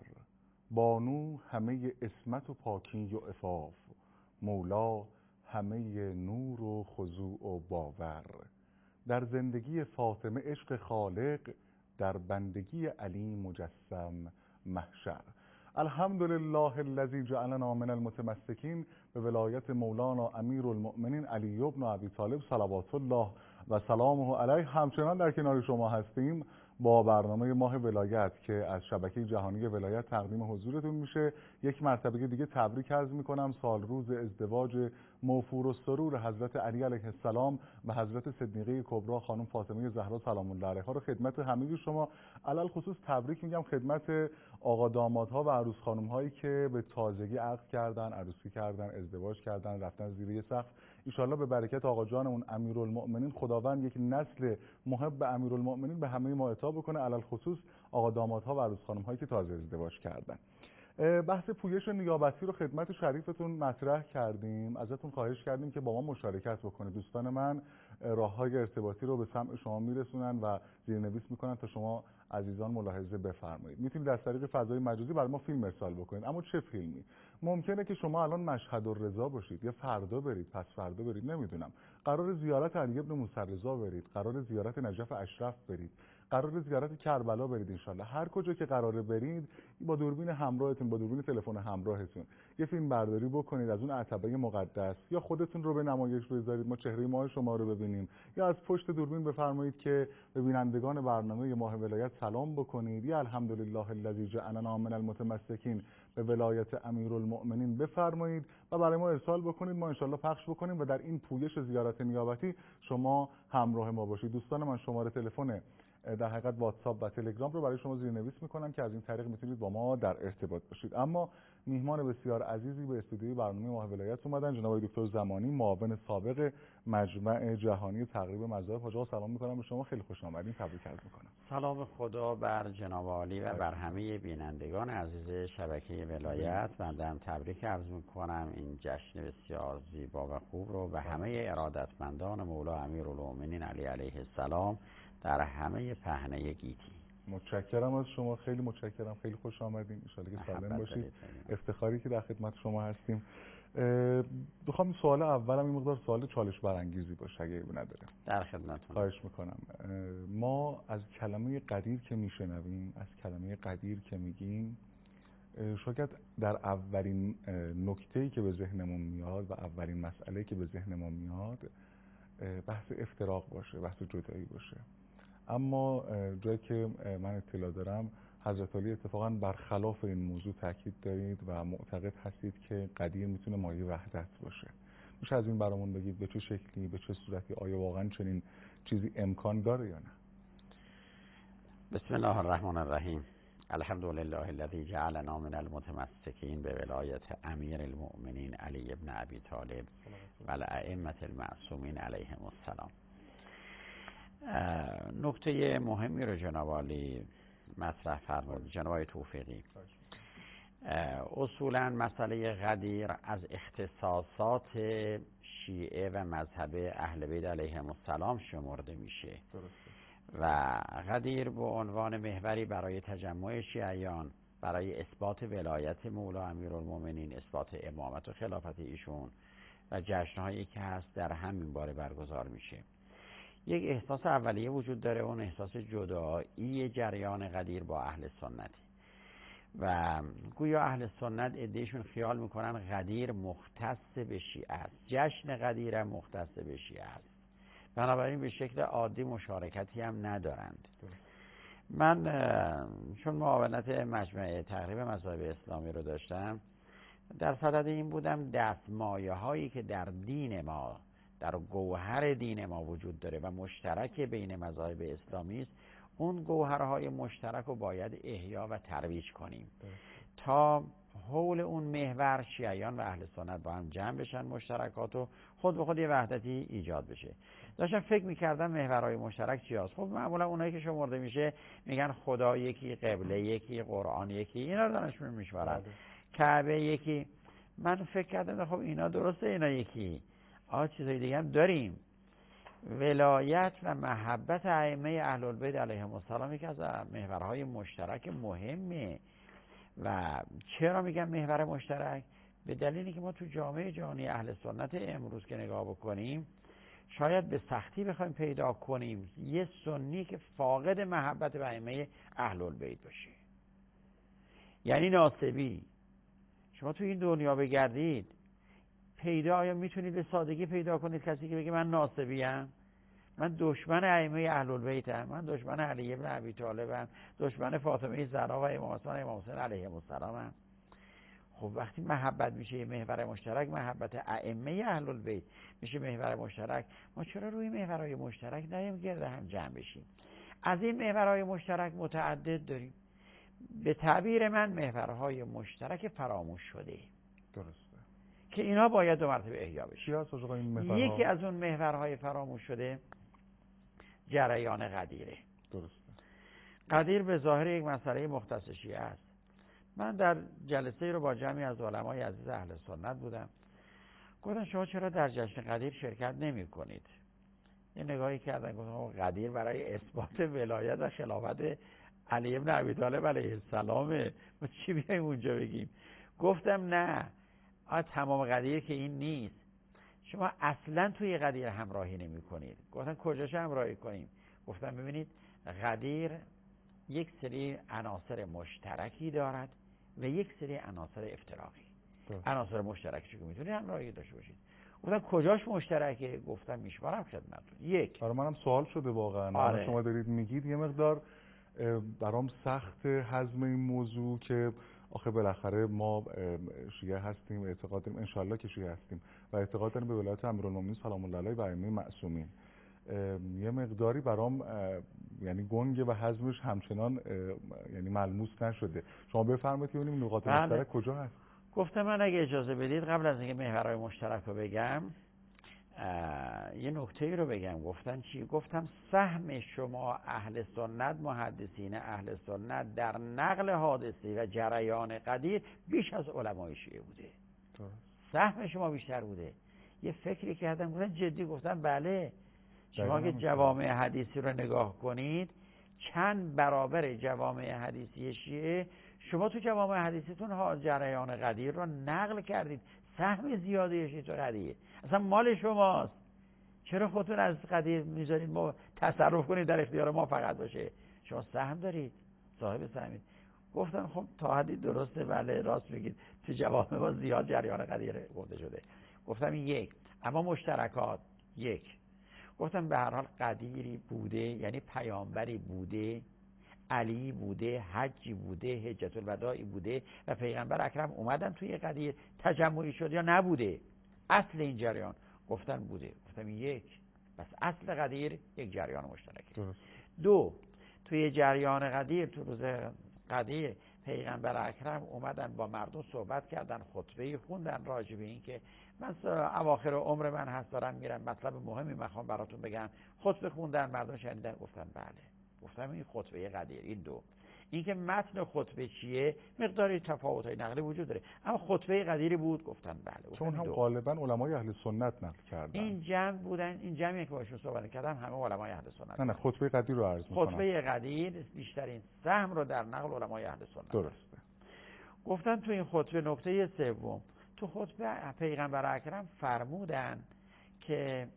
بانو همه عصمت و پاکی و عفاف، مولا همه نور و خضوع و باور. در زندگی فاطمه عشق خالق، در بندگی علی مجسم محشر. الحمدلله الذی جعلنا من المتمسکین به ولایت مولانا امیرالمؤمنین علی بن ابی طالب صلوات الله و سلامه علیه. همچنان در کنار شما هستیم با برنامه ماه ولایت که از شبکه جهانی ولایت تقدیم حضورتون میشه. یک مرتبه دیگه تبریک عرض میکنم سال روز ازدواج موفور و سرور حضرت علی علیه السلام و حضرت صدیقه کبری خانم فاطمه زهرا سلام الله علیها رو خدمت همه شما علل خصوص تبریک میگم خدمت آقا دامادها و عروس خانم هایی که به تازگی عقد کردن، عروسی کردن، ازدواج کردن، رفتن زیر یه سقف. ان شاءالله به برکت آقا جانمون امیرالمؤمنین خداوند یک نسل محب امیرالمؤمنین به همه ما عطا بکنه، علل خصوص آقا دامادها و عروس خانم هایی که تازه ازدواج کردن. بحث پویش نیابتی رو خدمت شریفتون مطرح کردیم، ازتون خواهش کردیم که با ما مشارکت بکنید. دوستان من راههای ارتباطی رو به سمع شما میرسونن و زیرنویس میکنن تا شما عزیزان ملاحظه بفرمایید. میتونید از طریق فضای مجازی برای ما فیلم ارسال بکنید. اما چه فیلمی؟ ممکنه که شما الان مشهد الرضا باشید، یا فردا برید، پس فردا برید، نمیدونم. قرار زیارت علی بن موسی رضا برید، قرار زیارت نجف اشرف برید، قرار زیارت کربلا برید. ان هر کجا که قراره برید با دوربین همراهتون، با دوربین تلفن همراهتون یه فیلم برداری بکنید از اون عتبه مقدس، یا خودتون رو به نمایش بذارید ما چهره ماه شما رو ببینیم، یا از پشت دوربین بفرمایید که به بینندگان برنامه ماه ولایت سلام بکنید، یا الحمدلله الذی جعلنا من المتمسکین به ولایت امیرالمؤمنین بفرمایید و برای ما ارسال بکنید، ما انشالله پخش بکنیم و در این پویش زیارت نیابتی شما همراه ما باشید. دوستان من شماره تلفن در حقیقت واتساپ و تلگرام رو برای شما زیرنویس میکنم که از این طریق میتونید با ما در ارتباط باشید. اما میهمان بسیار عزیزی به استودیوی برنامه ماه ولایت اومدن، جناب دکتر زمانی، معاون سابق مجمع جهانی تقریب مذاهب. حاج آقا سلام میکنم به شما، خیلی خوش آمدید، تبریک عرض میکنم. سلام خدا بر جناب عالی و بر همه بینندگان عزیز شبکه ولایت. بنده تبریک عرض میکنم این جشن بسیار زیبا و خوب رو به همه ارادتمندان مولا امیرالمومنین علی علیه السلام در همه پهنه گیتی. متشکرم از شما، خیلی متشکرم، خیلی خوش آمدین، ان شاءالله که سالم باشید. افتخاری که در خدمت شما هستیم. بخوام سوال اولم این مقدار سوال چالش برانگیزی باشه اگه عیبی نداره. در خدمتتون. خواهش میکنم. ما از کلمه قدیر که میشنویم، از کلمه قدیر که میگیم، شاید در اولین نکته‌ای که به ذهنمون میاد و اولین مسئله‌ای که به ذهنمون میاد بحث افتراق باشه، بحث جدایی باشه. اما جایی که من اطلاع دارم حضرت علی اتفاقا برخلاف این موضوع تاکید دارید و معتقد هستید که قدیر میتونه مایه وحدت باشه. میشه از این برامون بگید به چه شکلی، به چه صورتی، آیا واقعا چنین چیزی امکان داره یا نه؟ بسم الله الرحمن الرحیم. الحمد لله الذی جعلنا من المتمسکین به ولایت امیر المؤمنین علی ابن ابی طالب و الائمه المعصومین علیهم السلام. نکته مهمی رو جناب عالی مطرح فرمود جناب توفیقی. اصولا مسئله قدیر از اختصاصات شیعه و مذهب اهل بیت علیهم السلام شمرده میشه و قدیر به عنوان محوری برای تجمع شیعیان برای اثبات ولایت مولا امیرالمومنین، اثبات امامت و خلافت ایشون و جشنهایی که هست در همین باره برگزار میشه. یک احساس اولیه وجود داره، اون احساس جدایی جریان قدیر با اهل سنتی و گویا اهل سنت عده‌شون خیال میکنن قدیر مختص به شیعه است، جشن قدیر هم مختص به شیعه است، بنابراین به شکل عادی مشارکتی هم ندارند. من چون معاونت مجمع تقریب مذاهب اسلامی رو داشتم، در صدد این بودم دستمایه هایی که در دین ما، در گوهر دین ما وجود داره و مشترک بین مذاهب اسلامی است، اون گوهرهای مشترک رو باید احیا و ترویج کنیم تا حول اون محور شیعیان و اهل سنت با هم جمع بشن، مشترکات و خود به خود یه وحدتی ایجاد بشه. داشتم فکر میکردم محورهای مشترک چی هست. خب معمولا اونایی که شمرده میشه میگن خدا یکی، قبله یکی، قرآن یکی، اینا رو دانش میشورن، کعبه یکی. من فکر کردم خب اینا درسته، اینا یکی، چیزای دیگه هم داریم. ولایت و محبت ائمه اهل البیت علیهم السلام یکی از محورهای مشترک مهمه. و چرا میگم محور مشترک؟ به دلیلی که ما تو جامعه جهانی اهل سنت امروز که نگاه بکنیم، شاید به سختی بخوایم پیدا کنیم یه سنی که فاقد محبت به ائمه اهل البیت باشه. یعنی ناصبی. شما تو این دنیا بگردید، آیا میتونید به سادگی پیدا کنید کسی که بگه من ناصبیم، من دشمن ائمه اهل البیتم، من دشمن علی ابن ابی طالبم، دشمن فاطمه زهرا و امام حسن و امام حسین علیهم السلامم؟ خب وقتی محبت میشه محور مشترک، محبت ائمه اهل البیت میشه محور مشترک، ما چرا روی محورهای مشترک نریم گرد هم جمع بشیم؟ از این محورهای مشترک متعدد داریم. به تعبیر من محورهای مشترک فراموش شده. درسته که اینا باید دو مرتبه احیا بشه. یکی از اون محورهای فراموش شده جریان قدیره. درسته. قدیر به ظاهر یک مسئله مختص شیعه است. من در جلسه رو با جمعی از علمای عزیز اهل سنت بودم. گفتن شما چرا در جشن قدیر شرکت نمی کنید؟ یه نگاهی کردن، گفتم قدیر برای اثبات ولایت و خلافت علی ابن ابی طالب علیه السلامه، ما چی بیایم اونجا بگیم؟ گفتم نه، تمام قدیر که این نیست. شما اصلا توی قدیر همراهی نمی کنید. گفتن کجاش همراهی کنیم؟ گفتم ببینید قدیر یک سری عناصر مشترکی دارد و یک سری عناصر افتراقی. عناصر مشترکی که میتونید همراهی داشته باشید. گفتن کجاش مشترکه؟ گفتم میشمارم خدمتتون. یک، برای منم سوال شده واقعا. شما دارید میگید یه مقدار برام سخت هضم این موضوع که آخه بالاخره ما شیعه هستیم، اعتقاد داریم انشالله که شیعه هستیم و اعتقاد داریم به ولایت امیرالمومنین سلام الله علیه و ائمه معصومین. یه مقداری برام یعنی گنگه و هضمش همچنان یعنی ملموس نشده. شما بفرمایید که ببینیم نقاط مشترک کجا هست. گفتم من اگه اجازه بدید قبل از اینکه محورهای مشترک رو بگم یه نکته رو بگم. گفتن چی؟ گفتم سهم شما اهل سنت، محدثین اهل سنت در نقل حادثه و جریان قدیر بیش از علمای شیعه بوده. سهم شما بیشتر بوده. یه فکری کردم، گفتن جدی؟ گفتن بله. شما که جوامع حدیثی رو نگاه کنید چند برابر جوامع حدیثی شیعه شما تو جوامع حدیثیتون جریان قدیر رو نقل کردید. سهم زیادی شیعه تو قدیر اصلا مال شماست. چرا خودتون از قدیر میذارید ما تصرف کنید در اختیار ما فقط باشه؟ شما سهم دارید، صاحب سهمید. گفتن خب تا حدی درسته، بله راست میگید، تو جوامع ما زیاد جریان قدیر گفته شده. گفتم یک، اما مشترکات یک. گفتم به هر حال قدیری بوده، یعنی پیامبری بوده، علی بوده، حجی بوده، حجت الوداعی بوده و پیغمبر اکرم اومدن توی قدیر تجمعی شد یا نبوده؟ اصل این جریان گفتن بوده. گفتم یک، پس اصل قدیر یک جریان مشترکه. دو، توی جریان قدیر تو روز قدیر پیغمبر اکرم اومدن با مردم صحبت کردن، خطبه خوندن راجع به این که من اواخر عمر من هست دارم میرم، مطلب مهمی میخوام براتون بگم. خطبه خوندن، مردم شنیدن. گفتن بله. گفتم این خطبه قدیر. این دو. این که متن خطبه چیه مقداری تفاوت‌های نقلی وجود داره، اما خطبه قدیری بود. گفتن بله. چون هم غالبا علمای اهل سنت نقل کردن. این جمع بودن، این جمعی که باشون صحبت کردم همه علمای اهل سنت. نه خطبه قدیر رو عرض می‌کنم. خطبه قدیر بیشترین سهم رو در نقل علمای اهل سنت. درسته. گفتن تو این خطبه نکته سوم، تو خطبه پیغمبر اکرم فرمودن که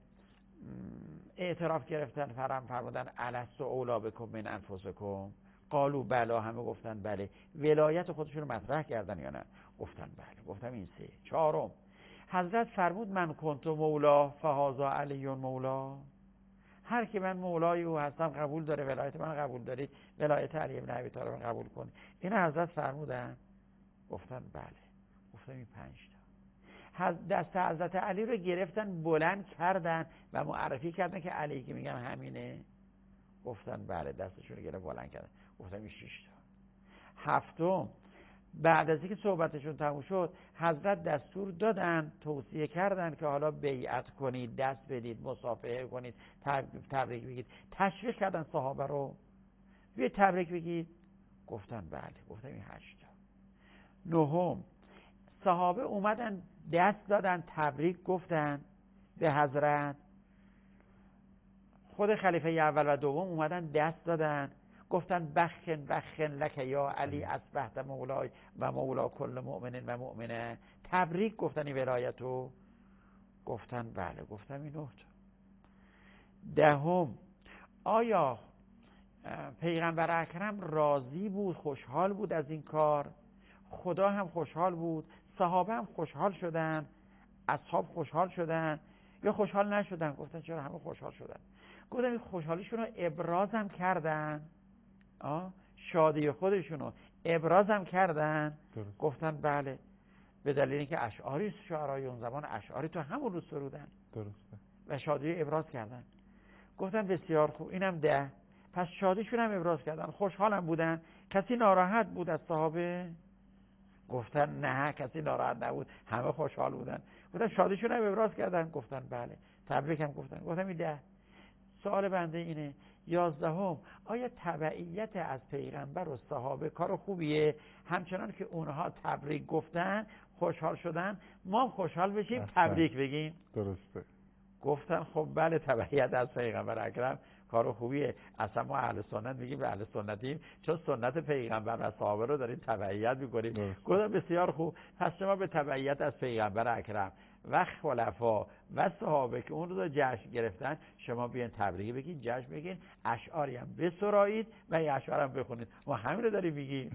اعتراف گرفتن، فرمودن الست اولا بکم من انفسکم؟ قالوا بلا، همه گفتن بله. ولایت خودشون رو مطرح کردن یا نه؟ گفتن بله. گفتم این سه. چهارم، حضرت فرمود من کنت مولا فهذا علی مولا. هر کی من مولای او هستم قبول داره، ولایت من قبول دارید، ولایت علی بن ابی طالب قبول کنید. این حضرت فرمودن؟ گفتن بله. گفتم این 5 تا. دست حضرت علی رو گرفتن بلند کردن و معرفی کردن که علی که میگم همینه. گفتن بله. دستشون رو گرفت بلند کردن. گفتم این 6 تا. هفتم، بعد از اینکه صحبتشون تموم شد حضرت دستور دادن، توصیه کردن که حالا بیعت کنید، دست بدید، مصافحه کنید، تبریک بگید. تشویق کردن صحابه رو بیاید تبریک بگید. گفتن بله. گفتم این 8 تا. نهم، صحابه اومدن دست دادن، تبریک گفتن به حضرت. خود خلیفه اول و دوم اومدن دست دادن، گفتن بخن لک یا علی اصبحت مولای و مولا کل مؤمن و مؤمنه. تبریک گفتن این ولایتو. گفتن بله. گفتم این 9 تا. دهم، آیا پیغمبر اکرم راضی بود، خوشحال بود از این کار؟ خدا هم خوشحال بود، صحابه هم خوشحال شدن، اصحاب خوشحال شدن یا خوشحال نشدن؟ گفتن چرا همه خوشحال شدن. گفتم این خوشحالیشون رو ابرازم کردن، شادی خودشون رو ابرازم کردن. درست. گفتن بله، به دلیل اینکه اشعاری شعرای اون زمان اشعاری تو همون روز سرودن. درسته. و شادی ابراز کردن. گفتن بسیار خوب. اینم 10. پس شادیشون هم ابراز کردن، خوشحالم بودن. کسی ناراحت بود از صحابه؟ گفتن نه، کسی ناراحت نبود، همه خوشحال بودن. گفتن شادیشون هم ابراز کردن؟ گفتن بله. تبریک هم گفتن. گفتم این 10. سوال بنده اینه 11، آیا تبعیت از پیغمبر و صحابه کار خوبیه؟ همچنان که اونها تبریک گفتن، خوشحال شدن، ما خوشحال بشیم، تبریک بگیم؟ درسته. گفتن خب بله، تبعیت از پیغمبر اکرم کار خوبیه. اصلا ما اهل سنت میگیم به اهل سنتیم چون سنت پیغمبر و صحابه رو داریم تبعیت میکنیم. گفتن بسیار خوب، پس شما به تبعیت از پیغمبر اکرم و خلفا و صحابه که اون رو جشن گرفتن شما بیاین تبریک بگید، جشن بگین، اشعاری هم بسرایید و این اشعار هم بخونید. ما همین رو داریم میگیم.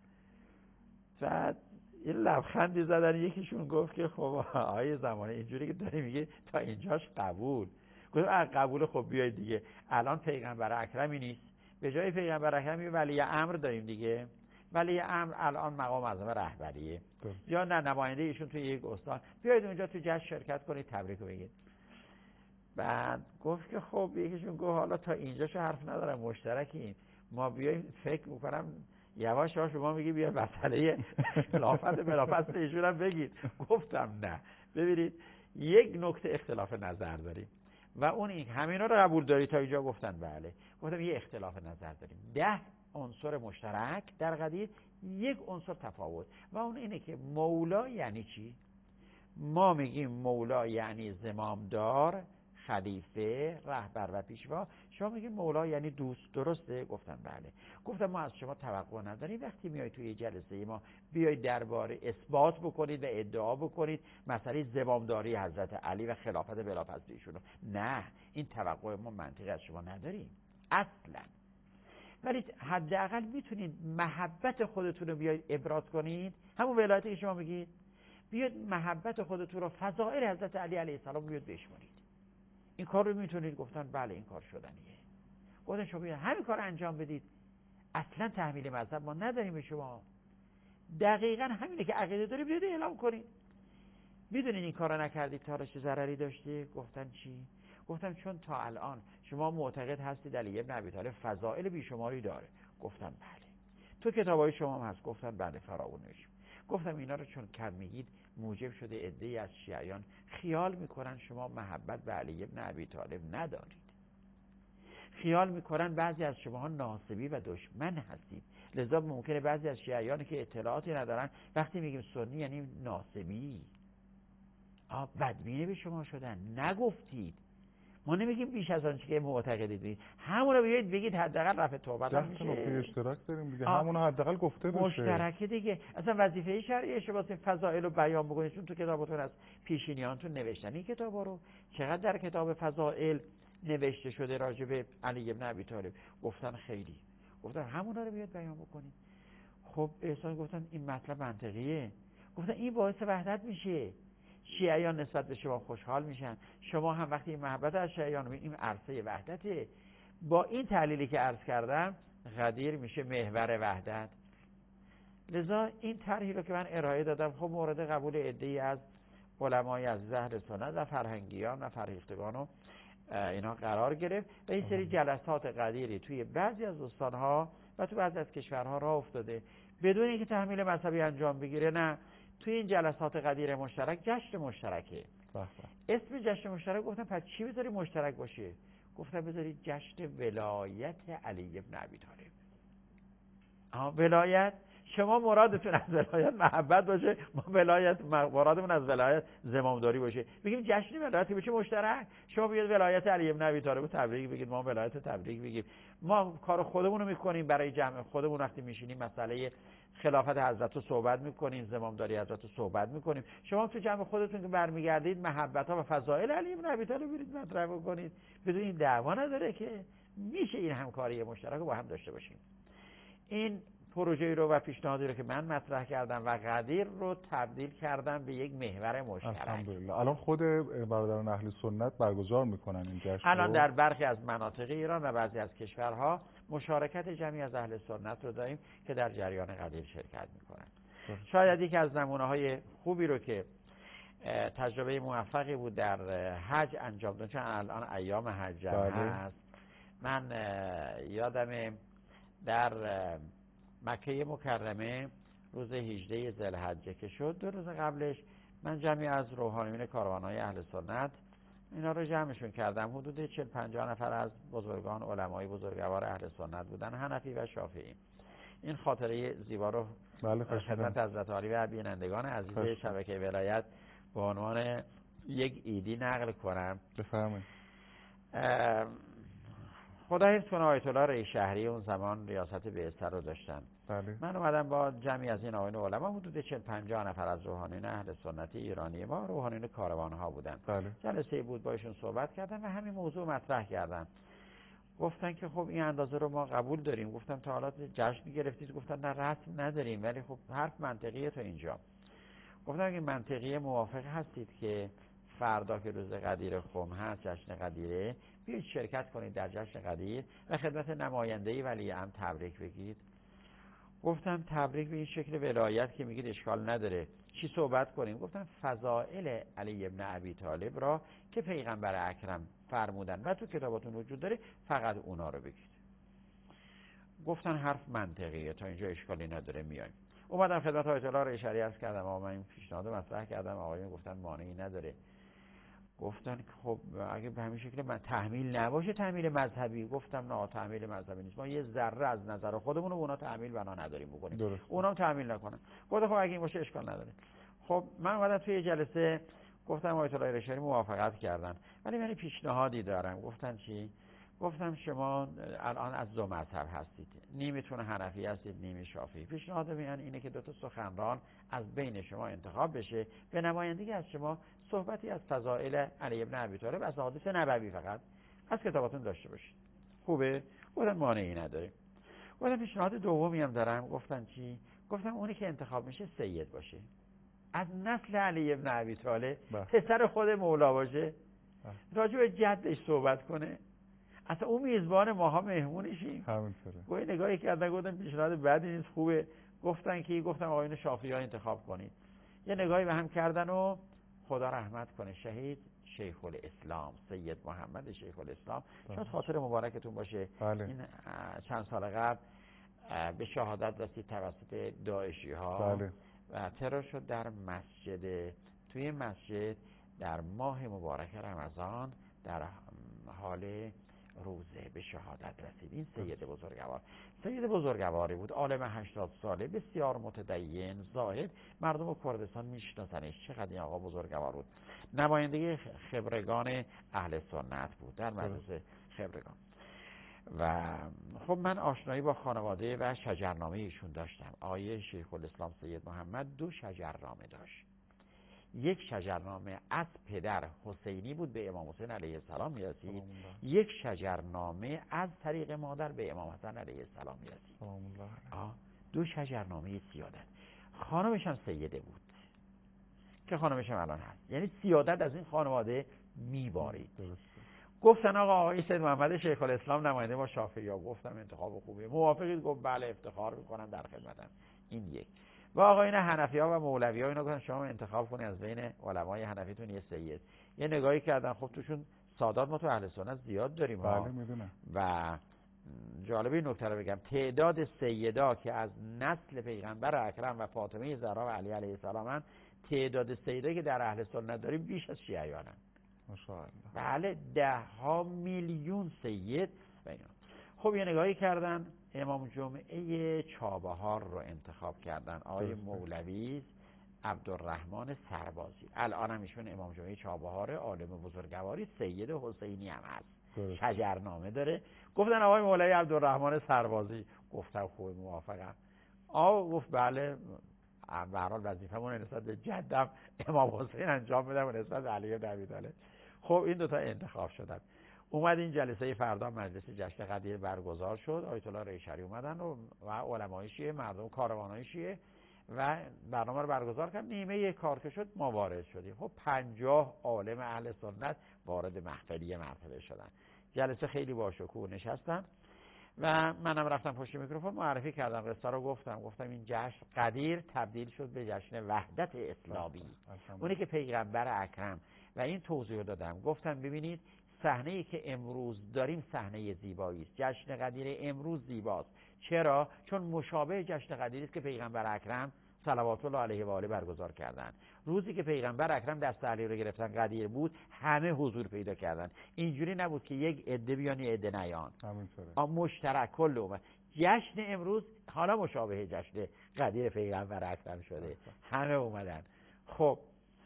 بعد یه لبخندی زدن. یکیشون گفت که خب آیه زمانه اینجوری که داری میگی تا اینجاش قبول. گفتم قبول، خب بیاید دیگه. الان پیغمبر اکرمی نیست، به جای پیغمبر اکرمی ولی امر داریم دیگه. ولی امر الان مقام اعظم رهبریه یا نه نماینده ایشون توی یک استان. بیاید اونجا تو جشن شرکت کنید، تبریک بگید. بعد گفت که خب یکیشون گفت حالا تا اینجاشو حرف ندارم مشترکیم، ما بیاییم فکر میکنم یواش یواش شما میگی بیا مسئله خلافت بلافاست ایشون هم بگید. گفتم نه، ببینید یک نکته اختلاف نظر داریم و اون این همینا رو قبول داری تا اینجا؟ گفتن بله. گفتم یه اختلاف نظر داریم، 10 عنصر مشترک در قدیر، یک عنصر تفاوت و اون اینه که مولا یعنی چی؟ ما میگیم مولا یعنی زمامدار، خلیفه، رهبر و پیشوا. شما میگید مولا یعنی دوست، درسته؟ گفتن بله. گفتم ما از شما توقع نداریم وقتی میای توی جلسه ما بیای درباره اثبات بکنید و ادعا بکنید مسئله زمامداری حضرت علی و خلافت بلافاصله ایشونو. نه، این توقع ما منطقی از شما نداریم اصلا. ولی حداقل میتونید محبت خودتون رو بیاید ابراز کنید، همون ولایتی که شما میگید، بیاید محبت خودتون رو، فضائل حضرت علی علیه السلام بیاید بشمارید. این کار رو میتونید؟ گفتن بله این کار شدنیه. گفتن شما بیاید همین کار انجام بدید، اصلا تحمیل مذهب ما نداریم به شما، دقیقاً همینه که عقیده داری بیاید اعلام کنید. میدونید این کارو نکردید تا چه ضرری داشته؟ گفتن چی؟ گفتم چون تا الان شما معتقد هستید علی ابن ابی طالب فضائل بیشماری داره. گفتن بله. تو کتابای شما هم هست؟ گفتن بله فراوونش. گفتم اینا رو چون کم میگید موجب شده عده‌ای از شیعیان خیال میکنن شما محبت به علی ابن ابی طالب ندارید، خیال میکنن بعضی از شماها ناصبی و دشمن هستید، لذا ممکنه بعضی از شیعیانی که اطلاعاتی ندارن وقتی میگیم سنی یعنی ناصبی، بدبینی به شما شدن. نگفتید، ما نمیگیم بیش از آنچه که معتقدید، همون رو بیایید بگید حداقل رفع توبه هم میشه. نقطه اشتراک داریم دیگه، همون رو حداقل گفته بشه. مشترکه دیگه. اصلا وظیفه شرعی شما فضائل رو بیان بکنید، چون تو کتابتون از پیشینیانتون نوشتن این کتابا رو. چقدر در کتاب فضائل نوشته شده راجع به علی ابن ابی طالب؟ گفتن خیلی. گفتن همونا رو بیاد بیان بکنید. خب احسان گفتن این مطلب منطقیه. گفتن این باعث وحدت میشه، شیعیان نسبت به شما خوشحال میشن، شما هم وقتی این محبت از شیعیان این عرصه وحدته. با این تحلیلی که عرض کردم غدیر میشه محور وحدت. لذا این طرحی رو که من ارائه دادم خب مورد قبول عده‌ای از علمای از اهل سنت و فرهنگیان و فرهیختگان و اینا قرار گرفت و این سری جلسات غدیری توی بعضی از استانها و تو بعضی از کشورها راه افتاده بدون اینکه تحمیل مذهبی انجام بگیره. نه، توی این جلسات غدیر مشترک جشن مشترکه. اسم جشن مشترک گفتم پس چی بذاری مشترک باشه؟ گفتم بذاری جشن ولایت علی ابن ابی طالب. ولایت، شما مرادتون از ولایت محبت باشه، ما ولایت مرادمون از ولایت زمامداری باشه، بگیم جشن ولایتی بشه مشترک. شما بیاید ولایت علی ابن ابی طالب تبریک بگید، ما ولایت تبریک بگیم. ما کار خودمون رو میکنیم برای جمع خودمون، وقتی میشینیم مسئله خلافت حضرت رو صحبت میکنیم، زمامداری حضرت رو صحبت میکنیم. شما تو جمع خودتون که برمیگردید محبت ها و فضائل علی ابن ابی طالب برید مطرح بکنید، بدون این دعوا نداره که میشه این همکاری مشترک رو با هم داشته باشیم. این پروژه رو و پیشنهادی رو که من مطرح کردم و غدیر رو تبدیل کردم به یک محور مشترک. الحمدلله. الان خود برادران اهل سنت برگزار میکنن این جشن الان در برخی از مناطق ایران و بعضی از کشورها مشارکت جمعی از اهل سنت رو داریم که در جریان غدیر شرکت میکنن. شاید یکی از نمونه‌های خوبی رو که تجربه موفقی بود در حج انجام دادن، چون الان ایام حج هست. من یادم در مکه مکرمه روز 18 ذوالحجه که شد، 2 روز قبلش من جمعی از روحانیون کاروان‌های اهل سنت اینا رو جمعشون کردم. حدود 40-50 نفر از بزرگان علمای بزرگوار اهل سنت بودن، حنفی و شافعی. این خاطره زیبا رو خدمت حضرت عالی و بینندگان عزیز شبکه ولایت به عنوان یک ایدی نقل کنم. بفرمایید. خدا حفظ کنه آیت الله رئیس شهری اون زمان ریاست بعثت رو داشتن. بله. من اومدم با جمعی از این آقایون علما، حدود 40-50 نفر از روحانیون اهل سنت ایرانی ما، روحانیون کاروان‌ها بودن. بله. جلسه بود با ایشون صحبت کردم و همین موضوع مطرح کردم. گفتن که خب این اندازه رو ما قبول داریم. گفتم تا حالا جشن گرفتید؟ گفتن نه رسم نداریم، ولی خب حرف منطقیه تا اینجا. گفتم اگه منطقیه موافق هستید که فردا که روز غدیر خم هست، جشن غدیره، بیایید شرکت کنید در جشن غدیر و خدمت نماینده‌ی ولی امر تبریک بگید. گفتم تبریک به این شکل ولایت که میگید اشکال نداره، چی صحبت کنیم؟ گفتن فضائل علی ابن ابی طالب را که پیغمبر اکرم فرمودن و تو کتاباتون وجود داره فقط اونا رو بگید. گفتن حرف منطقیه، تا اینجا اشکالی نداره، میایم. اومدم خدمت آیت الله رئیس شریعت عرض کردم، من این پیشنهاد مطرح کردم، آقایون گفتن مانعی نداره. گفتن خب اگه به همین شکل من تحمیل نباشه تحمیل مذهبی. گفتم نه، تحمیل مذهبی نیست، ما یه ذره از نظر خودمون رو اونا تحمیل بنا نداریم بکنیم، اونا هم تحمیل نکنن. گفتم خب اگه این باشه اشکال نداره. خب من اومدم توی جلسه گفتم آیت الله رئیس شریعت موافقت کردن، ولی من پیشنهادی دارم. گفتن چی؟ گفتم شما الان از دو مذهب هستید، نیمتون حنفی هستید نیم شافعی. پیشنهاد من اینه که دو تا سخنران از بین شما انتخاب بشه، به نمایندگی از شما صحبتی از فضائل علی ابن ابی طالب از احادیث نبوی فقط از کتاباتون داشته باشید. خوبه؟ گفتن مانعی نداره. گفتم پیشنهاد دومی هم دارم. گفتن چی؟ گفتم اونی که انتخاب میشه سید باشه، از نسل علی ابن ابی طالب، پسر خود مولا باشه، راجع به جدش صحبت کنه، اصلا اون میزبان ماها مهمونشیم. همینطوره. گویا نگاهی کردن گفتم پیشنهاد بدی نیست، خوبه. گفتن که گفتم آقایون شافعی ها انتخاب کنید. یه نگاهی به هم کردن و خدا رحمت کنه شهید شیخ الاسلام سید محمد شیخ الاسلام، شاید خاطر مبارکتون باشه. بله. این چند سال قبل به شهادت رسید توسط داعشی ها. بله. و ترور شد در مسجد، توی مسجد در ماه مبارک رمضان در حال روزه به شهادت رسید. این سید بزرگوار، سید بزرگواری بود، عالم 80 ساله، بسیار متدین، زاهد، مردم کردستان میشناسنش. چقدر این آقا بزرگوار بود. نمایندگی خبرگان اهل سنت بود در مدرسه خبرگان. و خب من آشنایی با خانواده و شجرنامه ایشون داشتم. آقای شیخ الاسلام سید محمد 2 شجرنامه داشت. یک شجرنامه از پدر حسینی بود به امام حسین علیه السلام میرسید، یک شجرنامه از طریق مادر به امام حسن علیه السلام میرسید. 2 شجرنامه سیادت. خانمش هم سیده بود که خانمش هم الان هست، یعنی سیادت از این خانواده میبارید. گفتن آقای سید محمد شیخ الاسلام نماینده ما شافعی ها. گفتم انتخاب خوبیه، موافقید؟ گفت بله افتخار میکنم در خدمتم. این یک. و آقایون حنفی ها و مولوی ها اینا گفتن شما انتخاب کنید از بین علمای حنفیتون یه سید. یه نگاهی کردن، خب توشون سادات ما تو اهل سنت زیاد داریم. بله میدونم. و جالبه این نکته رو بگم، تعداد سیدا که از نسل پیغمبر اکرم و فاطمه زهرا و علی علیه السلام، تعداد سیدا که در اهل سنت داریم بیش از شیعیانن. ماشاءالله. بله 10 میلیون سید. خب یه نگاهی کردن، امام جمعه چابهار رو انتخاب کردن. آقای مولوی عبدالرحمن سربازی، الان هم ایشون امام جمعه چابهار، عالم بزرگواری، سید حسینی هم هست، شجرنامه داره. گفتن آقای مولوی عبدالرحمن سربازی. گفتم خوب، موافقم. گفت بله، به هر حال وظیفه‌مون نسبت به جدم امام حسین انجام بدم و نسبت به علی بن ابی طالب. خب این 2 تا انتخاب شدن. اومد این جلسه فردا مجلس جشن قدیر برگزار شد. آیت الله رئیس شریعت اومدن و علمای شیعه، مردم کاروانای شیعه، و برنامه رو برگزار کرد. نیمه کار که شد ما وارد شدیم. خب 50 عالم اهل سنت وارد محفلی مرتبه شدن. جلسه خیلی باشکوه نشستن و منم رفتم پشت میکروفون معرفی کردم، قصه رو گفتم این جشن قدیر تبدیل شد به جشن وحدت اسلامی، اونی که پیغمبر اکرم. و این توضیح دادم، گفتم ببینید صحنه‌ای که امروز داریم صحنه زیبایی است. جشن قدیر امروز زیباست. چرا؟ چون مشابه جشن قدیری است که پیغمبر اکرم صلوات الله علیه و آله برگزار کردن. روزی که پیغمبر اکرم دست علی رو گرفتن قدیر بود، همه حضور پیدا کردن. اینجوری نبود که یک عده بیان یه عده نیان. همینطوره. مشترک کل اومد. جشن امروز حالا مشابه جشن قدیر پیغمبر اکرم شده. همه اومدن. خب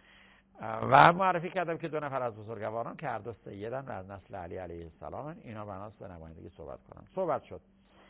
و معرفی کردم که 2 نفر از بزرگواران که هر 2 سیدن و از نسل علی علیه السلام، اینا بناس به نمایندگی صحبت کنن. صحبت شد.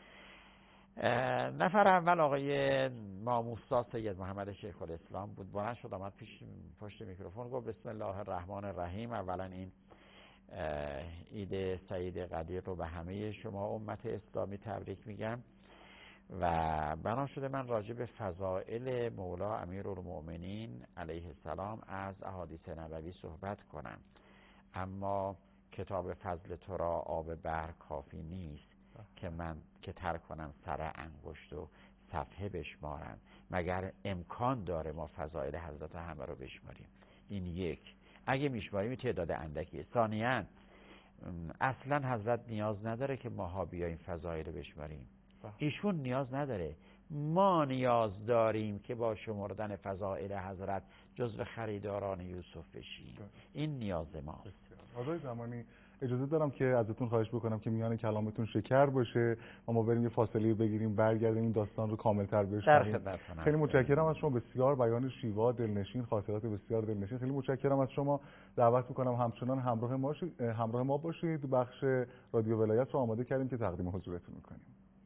نفر اول آقای ماموسا سید محمد شیخ الاسلام بود. بلند شد آمد پشت میکروفون، گفت بسم الله الرحمن الرحیم. اولا این عید سعید قدیر رو به همه شما امت اسلامی تبریک میگم و بنا شده من راجع به فضائل مولا امیرالمؤمنین علیه السلام از احادیث نبوی صحبت کنم. اما کتاب فضل تو را آب بحر کافی نیست که من که تر کنم سر انگشت و صفحه بشمارم. مگر امکان داره ما فضائل حضرت همه رو بشماریم؟ این یک. اگه میشماریم تعداد اندکی. ثانیاً اصلا حضرت نیاز نداره که ماها بیاییم فضائل رو بشماریم، ایشون نیاز نداره، ما نیاز داریم که با شمردن فضائل حضرت جزو خریداران یوسف بشیم. این نیاز ماست. آقای زمانی اجازه دارم که ازتون خواهش بکنم که میان کلامتون شکر باشه و ما بریم یه فاصله بگیریم، برگردیم این داستان رو کامل‌تر بشنویم. خیلی متشکرم از شما، بسیار بیان شیوا، دلنشین، خاطرات بسیار دلنشین. خیلی متشکرم از شما. دعوت می‌کنم همچنان همراه ما باشید. بخش رادیو ولایت رو آماده کردیم که تقدیم حضورتون می‌کنیم.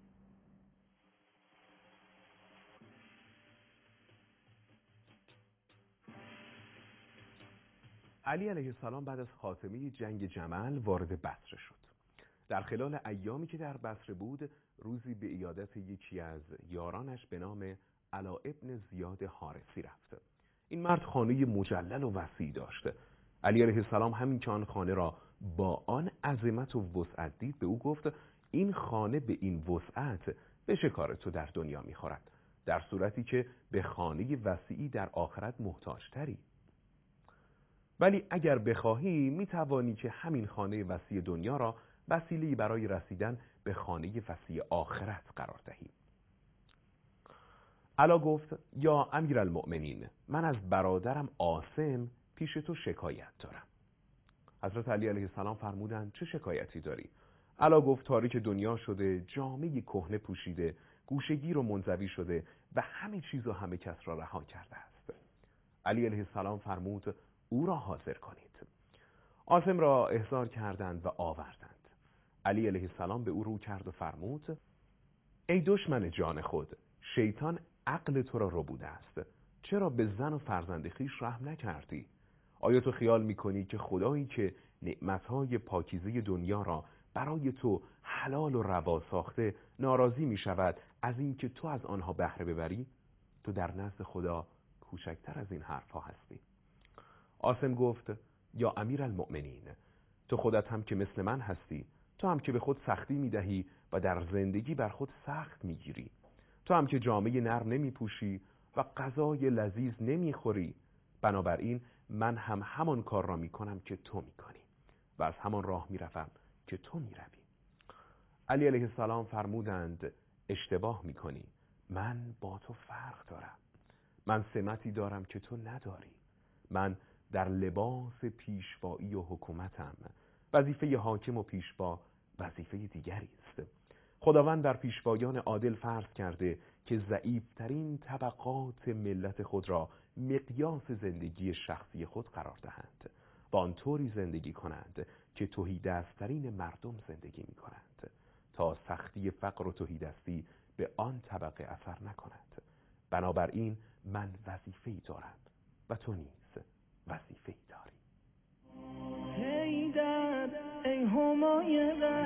علی علیه السلام بعد از خاتمه جنگ جمل وارد بصره شد. در خلال ایامی که در بصره بود، روزی به عیادت یکی از یارانش به نام علا ابن زیاد حارثی رفت. این مرد خانه مجلل و وسیع داشت. علی علیه السلام همین که آن خانه را با آن عظمت و وسعت دید، به او گفت این خانه به این وسعت به چه کار تو در دنیا می‌خورد، در صورتی که به خانه وسیعی در آخرت محتاج تری؟ ولی اگر بخواهی میتوانی که همین خانه وسیع دنیا را وسیله‌ای برای رسیدن به خانه وسیع آخرت قرار دهی. علا گفت یا امیرالمؤمنین، من از برادرم عاصم پیش تو شکایت دارم. حضرت علی علیه السلام فرمودند چه شکایتی داری؟ علا گفت تاریک دنیا شده، جامه کهنه پوشیده، گوشه‌گیر و منزوی شده و همه چیز و همه کس را رها کرده است. علی علیه السلام فرمود او را حاضر کنید. عاصم را احضار کردند و آوردند. علی علیه السلام به او رو کرد و فرمود ای دشمن جان خود، شیطان عقل تو را ربوده است. چرا به زن و فرزند خویش رحم نکردی؟ آیا تو خیال میکنی که خدایی که نعمتهای پاکیزه دنیا را برای تو حلال و روا ساخته ناراضی میشود از این که تو از آنها بهره ببری؟ تو در نزد خدا کوچکتر از این حرفها هستی. عاصم گفت یا امیرالمؤمنین، تو خودت هم که مثل من هستی، تو هم که به خود سختی میدهی و در زندگی بر خود سخت میگیری، تو هم که جامه نرم نمیپوشی و غذای لذیذ نمیخوری، بنابراین من هم همان کار را میکنم که تو میکنی و از همان راه میروم که تو میروی. علی علیه السلام فرمودند اشتباه میکنی، من با تو فرق دارم. من سمتی دارم که تو نداری. من در لباس پیشوایی و حکومتم. وظیفه حاکم و پیشوا وظیفه دیگری است. خداوند در پیشوایان عادل فرض کرده که ضعیفترین طبقات ملت خود را مقیاس زندگی شخصی خود قرار دهند و آنطوری زندگی کنند که تهیدسترین مردم زندگی می کنند تا سختی فقر و تهیدستی به آن طبقه اثر نکند. بنابراین من وظیفه‌ای دارم و تو نیز وظیفه‌ای داری. حیدر ای همای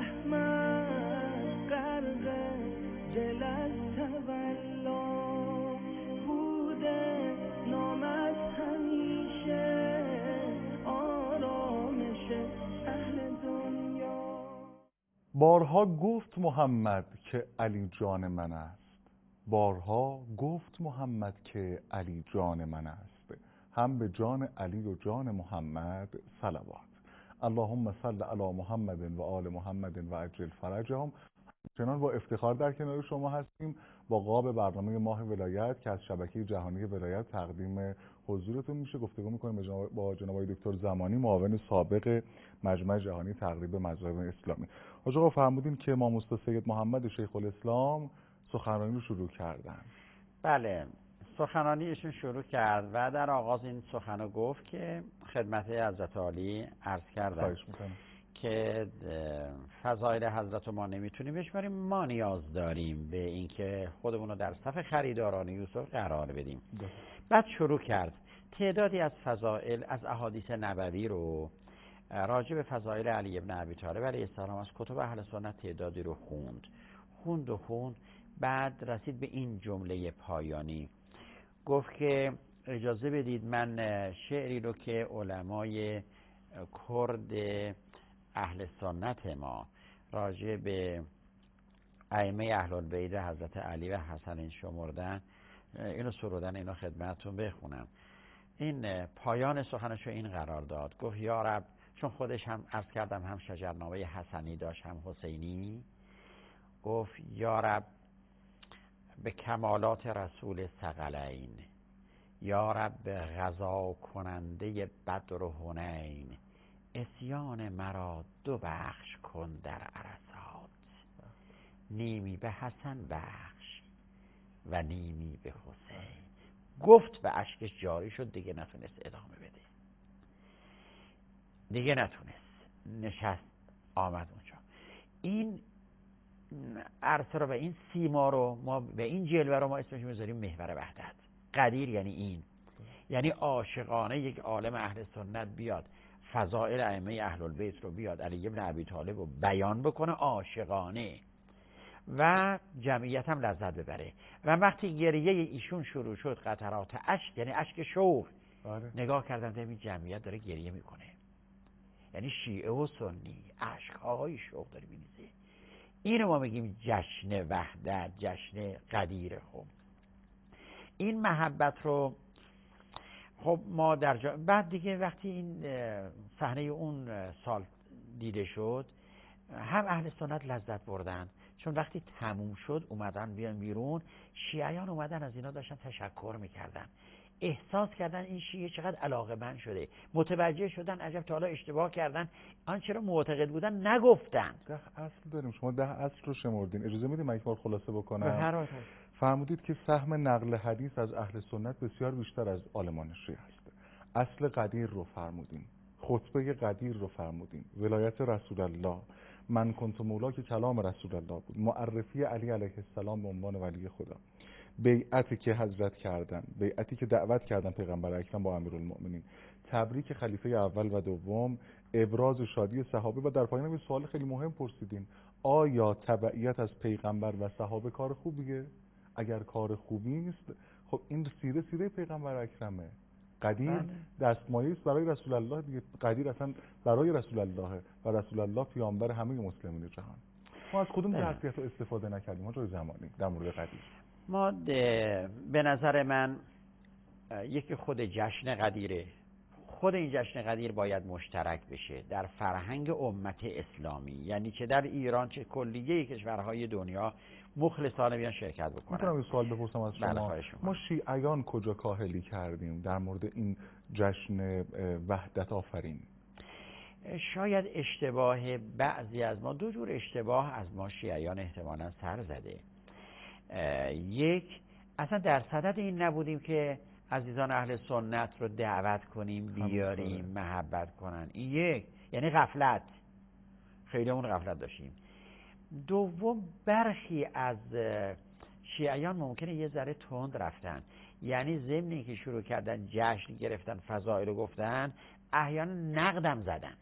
رحمت، غرق جلال تولا بوده نامت همیشه آرامش اهل دنیا. بارها گفت محمد که علی جان من است، بارها گفت محمد که علی جان من است. هم به جان علی و جان محمد صلوات. اللهم صل علی محمد و آل محمد و عجل فرجهم. چنان با افتخار در کنار شما هستیم با قاب برنامه ماه ولایت که از شبکه جهانی ولایت تقدیم حضورتون میشه. گفتگو میکنیم با جناب دکتر زمانی، معاون سابق مجمع جهانی تقریب مذاهب اسلامی. حاج آقا فرمودین که امام مستی سید محمد شیخ الاسلام سخنرانی رو شروع کردن. بله، سخنرانی ایشون شروع کرد و در آغاز این سخنو گفت که خدمت حضرت عالی عرض کردم که فضایل حضرت ما نمیتونیم بشماریم، ما نیاز داریم به اینکه خودمون رو در صف خریداران یوسف قرار بدیم. بعد شروع کرد تعدادی از فضائل از احادیث نبوی رو راجع به فضائل علی ابن ابی طالب علیه السلام از کتب اهل سنت تعدادی رو خوند. بعد رسید به این جمله پایانی، گفت که اجازه بدید من شعری رو که علمای کرد اهل سنت ما راجع به ائمه اهل البیت حضرت علی و حسن شمردن اینو سرودن اینو خدمتتون بخونم. این پایان سخنشو این قرار داد، گفت یا رب، چون خودش هم عرض کردم هم شجرنامه حسنی داشت هم حسینی، گفت یا رب به کمالات رسول ثقلین، یا رب غزا کننده بدر و حنین، عصیان مرا دو بخش کن در عرصات، نیمی به حسن بخش و نیمی به حسین. گفت به اشکش جاری شد، دیگه نتونست ادامه بده، دیگه نتونست، نشست آمد اونجا. این عرصه رو و این سیما رو ما به این جلوه رو ما اسمش میذاریم محور وحدت. قدیر یعنی این، یعنی عاشقانه یک عالم اهل سنت بیاد فضائل ائمه اهل البیت رو بیاد علی ابن ابی طالب رو بیان بکنه عاشقانه و جمعیت هم لذت ببره. و وقتی گریه ایشون شروع شد، قطرات اشک یعنی اشک شوق، نگاه کردن دیدم این جمعیت داره گریه میکنه، یعنی شیعه و سنی اشک‌های شوق داره میریزه. اینو ما میگیم جشن وحدت، جشن قدیر. خب این محبت رو خب ما در بعد دیگه وقتی این صحنه اون سال دیده شد، هم اهل سنت لذت بردن، چون وقتی تموم شد اومدن بیان بیرون، شیعیان اومدن از اینا داشتن تشکر میکردن، احساس کردن این شیعه چقدر علاقه‌مند شده، متوجه شدن عجب تا حالا اشتباه کردن، آنچه را معتقد بودن نگفتن. 10 اصل داریم، شما 10 اصل رو شمردین، اجازه میدید من یک بار خلاصه بکنم؟ فرمودید که سهم نقل حدیث از اهل سنت بسیار بیشتر از عالمان شیعه است. اصل قدیر رو فرمودین، خطبه قدیر رو فرمودین، ولایت رسول الله، من کنت مولا که کلام رسول الله بود، معرفی علی علیه السلام به عنوان ولی خدا، بیعتی که حضرت کردن، بیعتی که دعوت کردن پیغمبر اکرم با امیرالمؤمنین، تبریک خلیفه اول و دوم، ابراز شادی صحابه. و در پایان یه سوال خیلی مهم پرسیدین، آیا تبعیت از پیغمبر و صحابه کار خوبیه؟ اگر کار خوبی است، خب این سیره پیغمبر اکرمه. قدیر دستمایه است برای رسول الله دیگه، قدیر اصلا برای رسول الله و رسول الله پیامبر همه مسلمین جهان. ما از کدوم ظرفیت رو استفاده نکردیم ما جای زمانی در مورد قدیر؟ ما به نظر من یکی خود جشن قدیره. خود این جشن قدیر باید مشترک بشه در فرهنگ امت اسلامی، یعنی چه در ایران چه کلیه کشورهای دنیا مخلصانه بیان شرکت بکنن. میتونم یه سوال بپرسم از شما؟ ما شیعیان کجا کاهلی کردیم در مورد این جشن وحدت آفرین؟ شاید اشتباه بعضی از ما، دو جور اشتباه از ما شیعیان احتمالاً سر زده. یک، اصلا در صدد این نبودیم که عزیزان اهل سنت رو دعوت کنیم بیاریم محبت کنن. این یک، یعنی غفلت، خیلی اون غفلت داشتیم. دوم، برخی از شیعیان ممکنه یه ذره تند رفتن، یعنی ضمن که شروع کردن جشن گرفتن فضائل رو گفتن، احیانا نقدم زدن،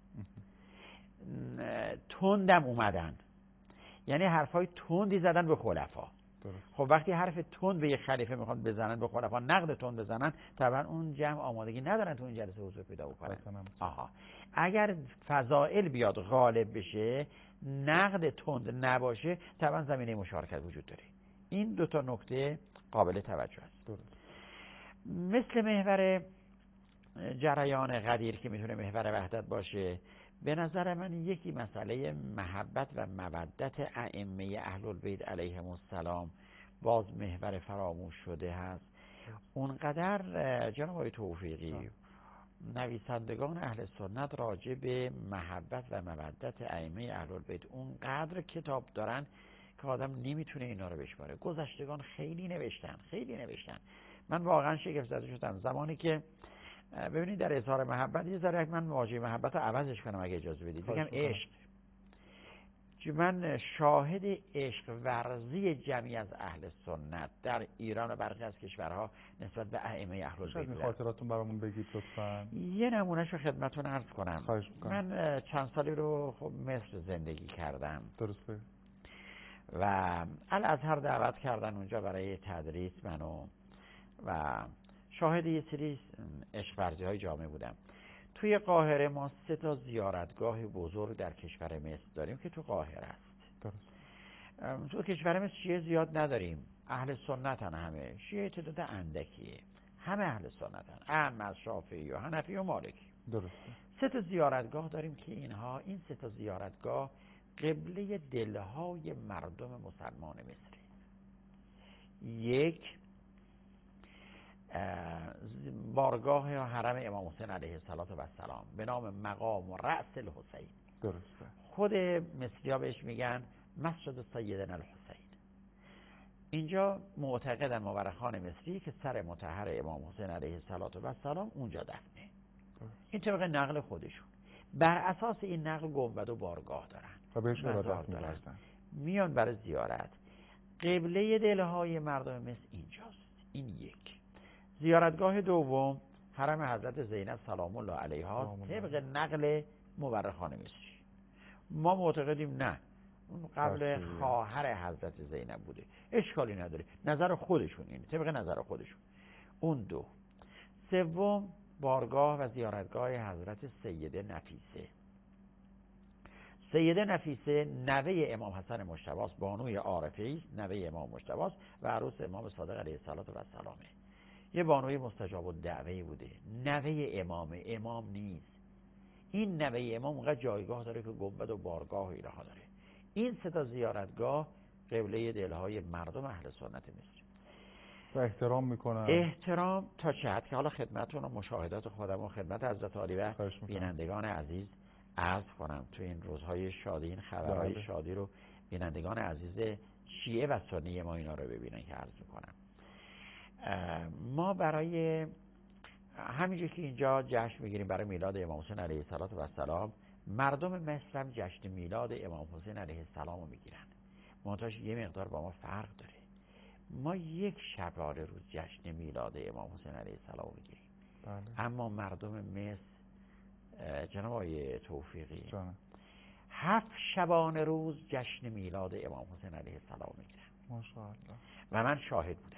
تندم اومدن، یعنی حرفای تندی زدن به خلفا. خب وقتی حرف تند به یک خلیفه میخوان بزنن، به خلفا نقد تند بزنن، طبعا اون جمع آمادگی ندارن تو این جلسه حضور پیدا بکنن. اگر فضائل بیاد غالب بشه، نقد تند نباشه، طبعا زمینه مشارکت وجود داره. این دو تا نکته قابل توجه است. مثل محور جریان قدیر که میتونه محور وحدت باشه، به نظر من یکی مسئله محبت و مودت ائمه اهل البیت علیهم السلام باز محور فراموش شده هست. اونقدر جناب آقای توفیقی نویسندگان اهل سنت راجع به محبت و مودت ائمه اهل البیت اونقدر کتاب دارن که آدم نمیتونه اینا رو بشماره. گذشتگان خیلی نوشتن. من واقعا شگفت زده شدم زمانی که ببینید در اظهار محبت یه ذره من واژه محبت رو عوضش کنم اگه اجازه بدید، بگم عشق. من شاهد عشق ورزی جمعی از اهل سنت در ایران و برخی از کشورها نسبت به ائمه اهل البیت. شاید خاطراتون برامون بگید لطفاً. یه نمونهش رو خدمتتون عرض کنم. خواهش می‌کنم. من چند سالی رو خب مصر زندگی کردم. درسته. و الازهر دعوت کردن اونجا برای تدریس منو و شاهد یه سری عشق ورزی‌های جامع بودم. توی قاهره ما 3 تا زیارتگاه بزرگ در کشور مصر داریم که تو قاهره است. درست. تو کشور مصر شیعه زیاد نداریم، اهل سنتن، همه شیعه تعداد اندکیه، همه اهل سنتن، احمد، شافعی و حنفی و مالکی. درسته. 3 زیارتگاه داریم که این 3 زیارتگاه قبله دلهای مردم مسلمان مصر. یک، بارگاه یا حرم امام حسین علیه السلام به نام مقام و رأس الحسین. درسته. خود مصری‌ها بهش میگن مسجد سیدنا الحسین. اینجا معتقدن مورخان مصری که سر مطهر امام حسین علیه السلام اونجا دفنه. این طبق نقل خودشون. بر اساس این نقل گنبد و بارگاه دارن و بهش ارادت می‌ورزن. میان برای زیارت. قبله دلهای مردم مصر اینجاست. این یک. زیارتگاه دوم حرم حضرت زینب سلام الله علیها طبق نقل مورخان مصری. ما معتقدیم نه، اون قبل خواهر حضرت زینب بوده، اشکالی نداره، نظر خودشون اینه، طبق نظر خودشون. اون دو. سوم بارگاه و زیارتگاه حضرت سیده نفیسه. سیده نفیسه نوه امام حسن مجتبی است، بانوی عارفه است، نوه امام مجتبی است و عروس امام صادق علیه السلام. یه بانوی مستجاب الدعوه بوده، نوه امام نیست. این نوه امام اونقدر جایگاه داره که گنبد و بارگاه و اینها داره. این 3 زیارتگاه قبله دلهای مردم اهل سنت مصر و احترام میکنن. احترام تا چه حد که حالا خدمتتون و مشاهدات خودم و خدمت حضرت عالی و بینندگان عزیز عرض کنم تو این روزهای شادی، این خبرهای شادی رو بینندگان عزیز شیعه و سنی ما اینا رو ببینن که عرض میکنم. ما برای همینجور که اینجا جشن میگیریم برای میلاد امام حسین علیه السلام، مردم مصر هم جشن میلاد امام حسین علیه السلام رو میگیرن. منتهاش یه مقدار با ما فرق داره. ما 1 شبانه روز جشن میلاد امام حسین علیه السلام میگیریم. اما مردم مصر جناب آقای توفیقی 7 شبانه روز جشن میلاد امام حسین علیه السلام میگیرن. ماشاءالله. و من شاهد بودم.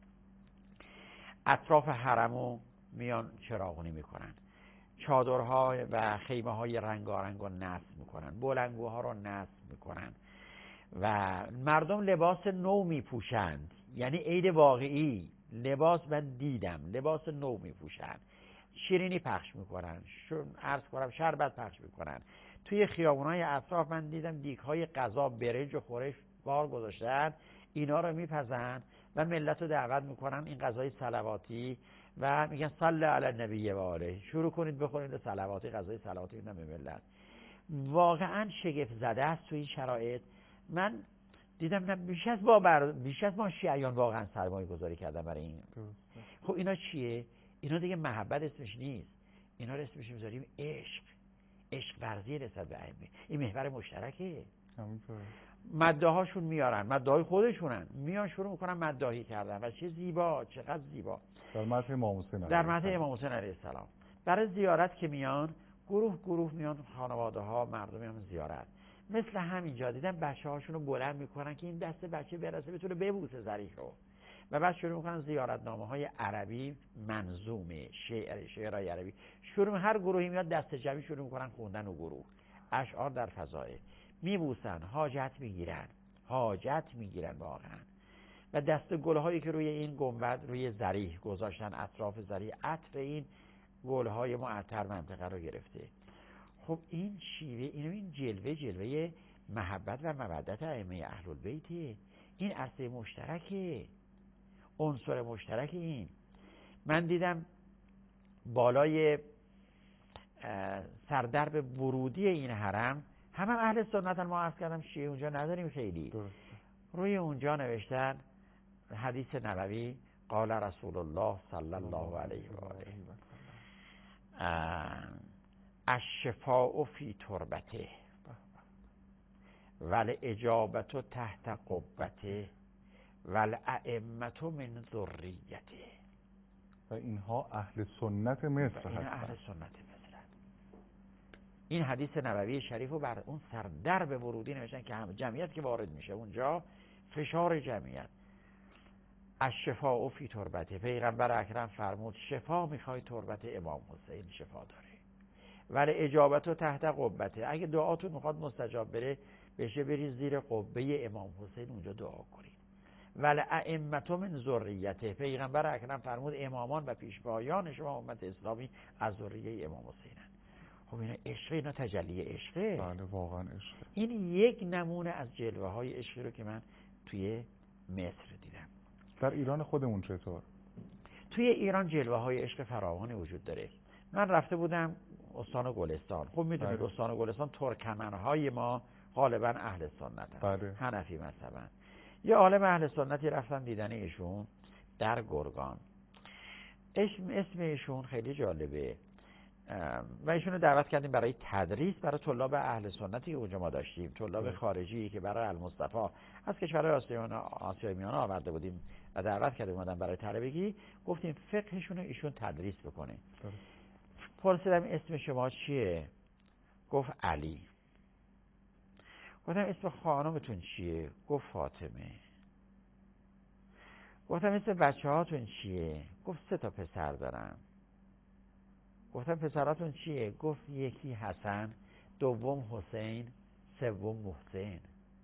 اطراف حرمو میان چراغونی میکنن، چادرها و خیمه های رنگارنگ رو نصب میکنن، بلندگوها رو نصب میکنن و مردم لباس نو میپوشند. یعنی عید واقعی لباس من دیدم، لباس نو میپوشند، شیرینی پخش میکنن، عرض کنم شربت پخش میکنن. توی خیابونای اطراف من دیدم دیگهای غذا، برنج و خورش بار گذاشتن، اینا رو میپزن و ملت رو دعوت میکنن این غذای صلواتی و میگن صلی علی النبی و آله، شروع کنید بخورید صلواتی، غذای صلواتی میدن به ملت. واقعا شگفت زده است توی این شرایط. من دیدم نه بیش از ما شیعیان واقعا سرمایه گذاری کردن برای این. خب اینا چیه؟ اینا دیگه محبت اسمش نیست، اینا رو اسمش میذاریم عشق ورزی نسبت به ائمه. این محور مشترکه. همینطوره. مداحاشون میارن، مداحای خودشونن، میان شروع میکنن مداحی کردن و چه زیبا، چقدر زیبا در مدح امام حسین علیه السلام. برای زیارت که میان گروه میان، خانواده ها، مردم میان زیارت. مثل همینجا دیدم بچه هاشون رو بلند میکنن که این دست بچه برسه بتونه ببوسه ضریح رو و بعد شروع میکنن زیارتنامه های عربی منظومه، شعرهای عربی شروع. هر گروهی میاد دست جمعی شروع میکنن خوندن و گروه اشعار در فضای میبوسن، حاجت میگیرن واقعا. و دست گلهایی که روی این گنبد روی ضریح گذاشتن، اطراف ضریح، عطر این گلهای معطر منطقه رو گرفته. خب این شیوه، این جلوه محبت و مودت ائمه اهل البیت، این عرصه مشترکه، عنصر مشترک. این من دیدم بالای سردرب ورودی این حرم همه اهل سنت، ما عرض کردم شیعه اونجا نداریم خیلی. روی اونجا نوشتن حدیث نبوی، قال رسول الله صلی الله علیه و آله الشفاء فی تربته والاجابت تحت قبته والائمة من ذریته. و اینها اهل سنت مصر هستند. اهل سنت مصر. این حدیث نبوی شریف رو بر اون سردرب ورودی نوشتن که هم جمعیت که وارد میشه اونجا، فشار جمعیت. الشفاء فی تربته، پیغمبر اکرم فرمود شفا میخوای تربت امام حسین شفا داره. ولی اجابت و تحت قبته، اگه دعاتون میخواد مستجاب بره بشه برید زیر قبه امام حسین اونجا دعا کنید. ولائمة من ذریته. پیغمبر اکرم فرمود امامان و پیشوایان شما امت اسلامی از ذریه امام حسینن. خب اینا عشق، اینا تجلی عشقه. بله واقعا عشق. این یک نمونه از جلوه های عشقی رو که من توی مصر دیدم. در ایران خودمون چطور؟ توی ایران جلوه های عشق فراوانی وجود داره. من رفته بودم استان گلستان. خب میدونید استان گلستان ترکمنهای ما غالبا اهل سنت هستن، حنفی مذهبن. یه عالم اهل سنتی رفتن دیدن ایشون در گرگان. اسم ایشون خیلی جالبه و ایشون رو دعوت کردیم برای تدریس برای طلاب اهل سنتی که اونجا ما داشتیم، طلاب خارجی که برای المصطفی از کشورهای آسیای میانه آورده بودیم و دعوت کردیم اومدن برای طلبگی. گفتیم فقهشون رو ایشون تدریس بکنه. پرسیدم اسم شما چیه؟ گفت علی. گفتم اسم خانمتون چیه؟ گفت فاطمه. گفتم اسم بچه هاتون چیه؟ گفت 3 تا پسر دارم. گفتم پسراتون چیه؟ گفت یکی حسن، دوم حسین، سوم محسن.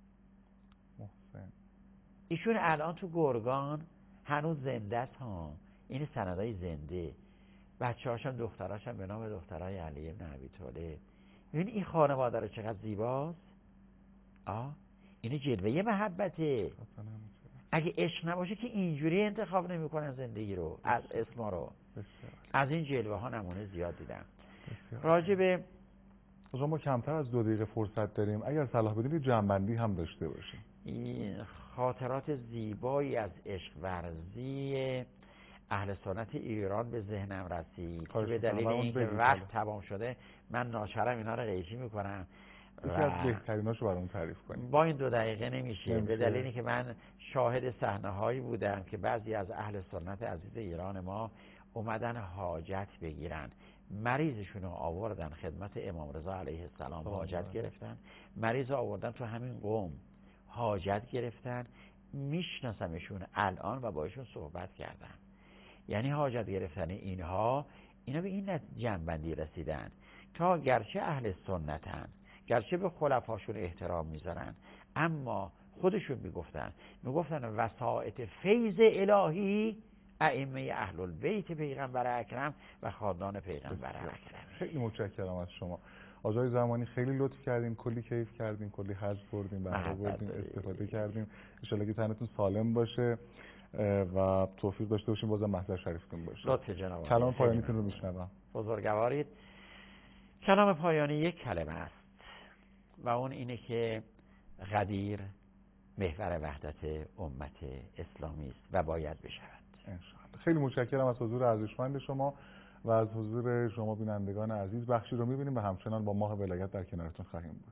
ایشون الان تو گرگان هنوز زنده است ها. این سندای زنده. بچه‌هاشم دختراشم به نام دخترای علی بن ابی طالب. ببین این خانواده رو چقدر زیباست. این جلوه محبته. اگه عشق نباشه که اینجوری انتخاب نمی‌کنن زندگی رو، از اسما رو. از این جلوه ها نمونه زیاد دیدم. راجع به ما کمتر از 2 دقیقه فرصت داریم. اگر صلاح بدید جمع‌بندی هم داشته باشیم. این خاطرات زیبایی از عشق ورزی اهل سنت ایران به ذهنم رسید. به دلیل اینکه وقت تمام شده من ناچارم اینا رو قیچی میکنم. یکی از بهتریناشو برامون تعریف کنیم. با این 2 دقیقه نمیشه. به دلیلی که من شاهد صحنه هایی بودم که بعضی از اهل سنت عزیز ایران ما اومدن حاجت بگیرن. مریضشون رو آوردن خدمت امام رضا علیه السلام، حاجت گرفتن. مریض آوردن تو همین قم حاجت گرفتن. میشناسمشون الان و با ایشون صحبت کردم. یعنی حاجت گرفتن اینا به این جنبندی رسیدن تا گرچه اهل سنتن، گرچه به خلفاشون احترام میذارن، اما خودشون میگفتن وسائط فیض الهی ائمه اهل البیت پیغمبر اکرم و خاندان پیغمبر اکرم. خیلی متشکرم از شما. آقای زمانی خیلی لطف کردین، کلی کیف کردین، کلی حظ بردین، بهره بردین، استفاده کردین. ان شاءالله که تنتون سالم باشه و توفیق داشته باشین بازم محضر شریفتون باشه. لطف جناب. کلام پایانیتون رو میشنوم. بزرگوارید. کلام پایانی یک کلمه است و اون اینه که غدیر محور وحدت امت اسلامی است و باید بشود. انشاءالله. خیلی متشکرم از حضور ارزشمند شما و از حضور شما بینندگان عزیز. بخشی رو می‌بینیم و همچنان با ماه ولایت در کنارتون خواهیم بود.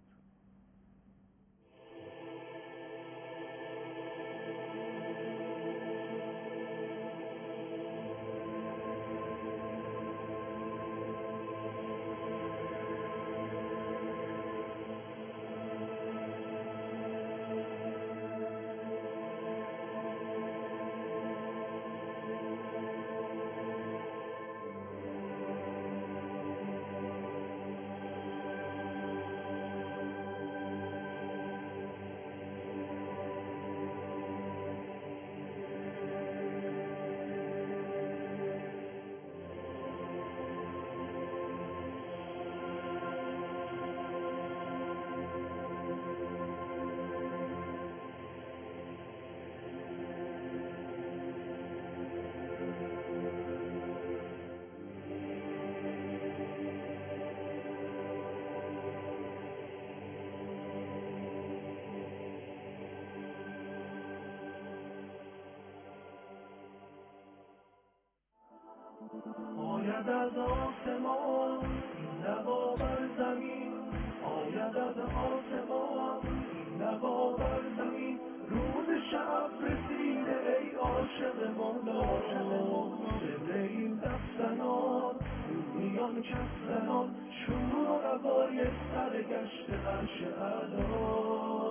آید از آسمان این نوا بر زمین، آید از آسمان این نوا بر زمین. روز شب رسیده ای عاشق مولا، جبرئیل دست زنان روحیان کف زنان، شور و روای سرگشت عرش اعلی.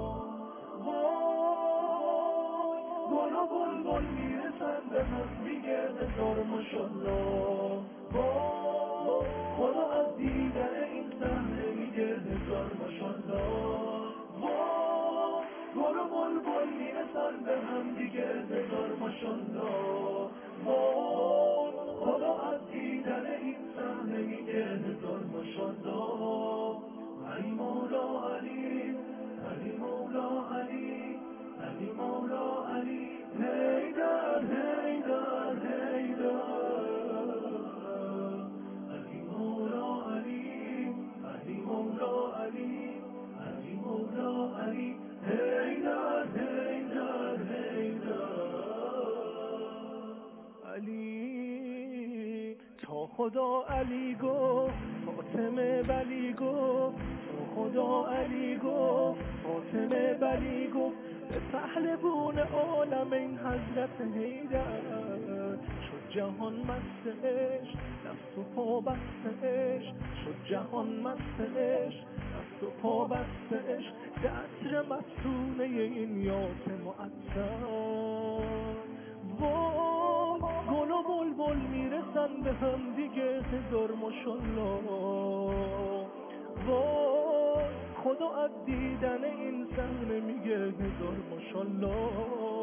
گل و بلبل میرسن به هم دیگه، هزار ماشالله. خدا از دیدن این صحنه میگه هزار ماشالله. گل و بلبل میرسن به هم دیگه، خدا علی گفت فاطمه بلی گفت، خدا علی گفت فاطمه بلی گفت، به پهلوان عالم این حضرت حیدر شد جهان مستش، دست و پا بستش شد جهان مستش، دست و پا بستش، به عطر مفتونه این یاس معطر. وای گل و بلبل میرسن به هم دیگه هزار ماشالله، وای خدا از دیدن این صحنه میگه هزار ماشالله،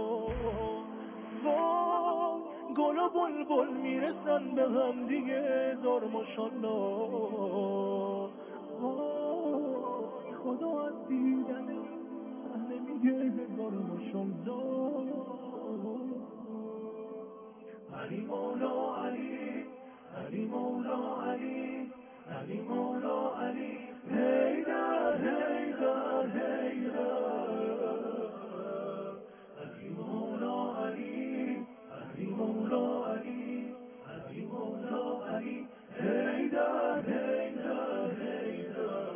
وای گل و بلبل میرسن به هم دیگه هزار ماشالله، وای خدا از دیدن این صحنه میگه هزار ماشالله. علی مولا علی، علی مولا علی، علی مولا علی، حیدر حیدر حیدر. علی مولا علی، علی مولا علی، علی مولا علی، حیدر حیدر حیدر.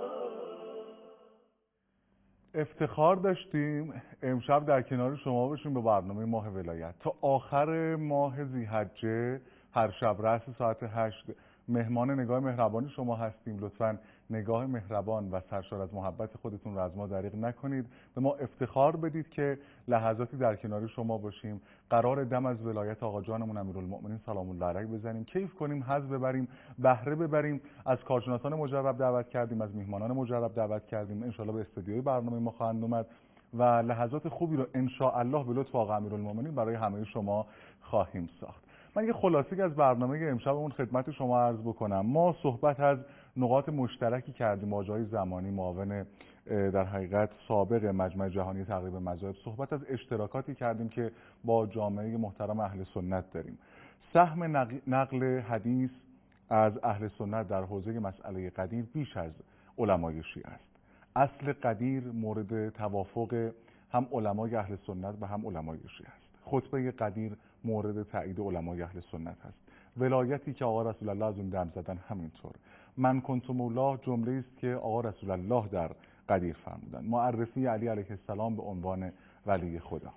افتخار داشتیم امشب در کنار شما باشیم به برنامه ماه ولایت. تا آخر ماه ذی‌حجه هر شب رأس ساعت 8 مهمان نگاه مهربانی شما هستیم. لطفاً نگاه مهربان و سرشار از محبت خودتون رو از ما دریغ نکنید. به ما افتخار بدید که لحظاتی در کنار شما باشیم. قرار دم از ولایت آقا جانمون امیرالمؤمنین سلام الله علیه بزنیم، کیف کنیم، حظ ببریم، بهره ببریم. از کارشناسان مجرب دعوت کردیم، از میهمانان مجرب دعوت کردیم. ان شاءالله به استودیوی برنامه ما خواهند اومد و لحظات خوبی رو ان شاء الله به لطف آقا امیرالمؤمنین برای همه شما خواهیم ساخت. من یه خلاصه‌ای از برنامه امشبمون خدمت شما عرض بکنم. ما صحبت از نقاط مشترکی کردیم با آقای زمانی، معاون در حقیقت سابق مجمع جهانی تقریب مذاهب. صحبت از اشتراکاتی کردیم که با جامعه محترم اهل سنت داریم. سهم نقل حدیث از اهل سنت در حوزه مسئله قدیر بیش از علمای شیعه است. اصل قدیر مورد توافق هم علمای اهل سنت و هم علمای شیعه است. خطبه قدیر مورد تایید علمای اهل سنت هست. ولایتی که آقا رسول الله از اون دم زدن همینطور. من کنت مولا جمله است که آقا رسول الله در قدیر فرمودن. معرفی علی علیه السلام به عنوان ولی خدا.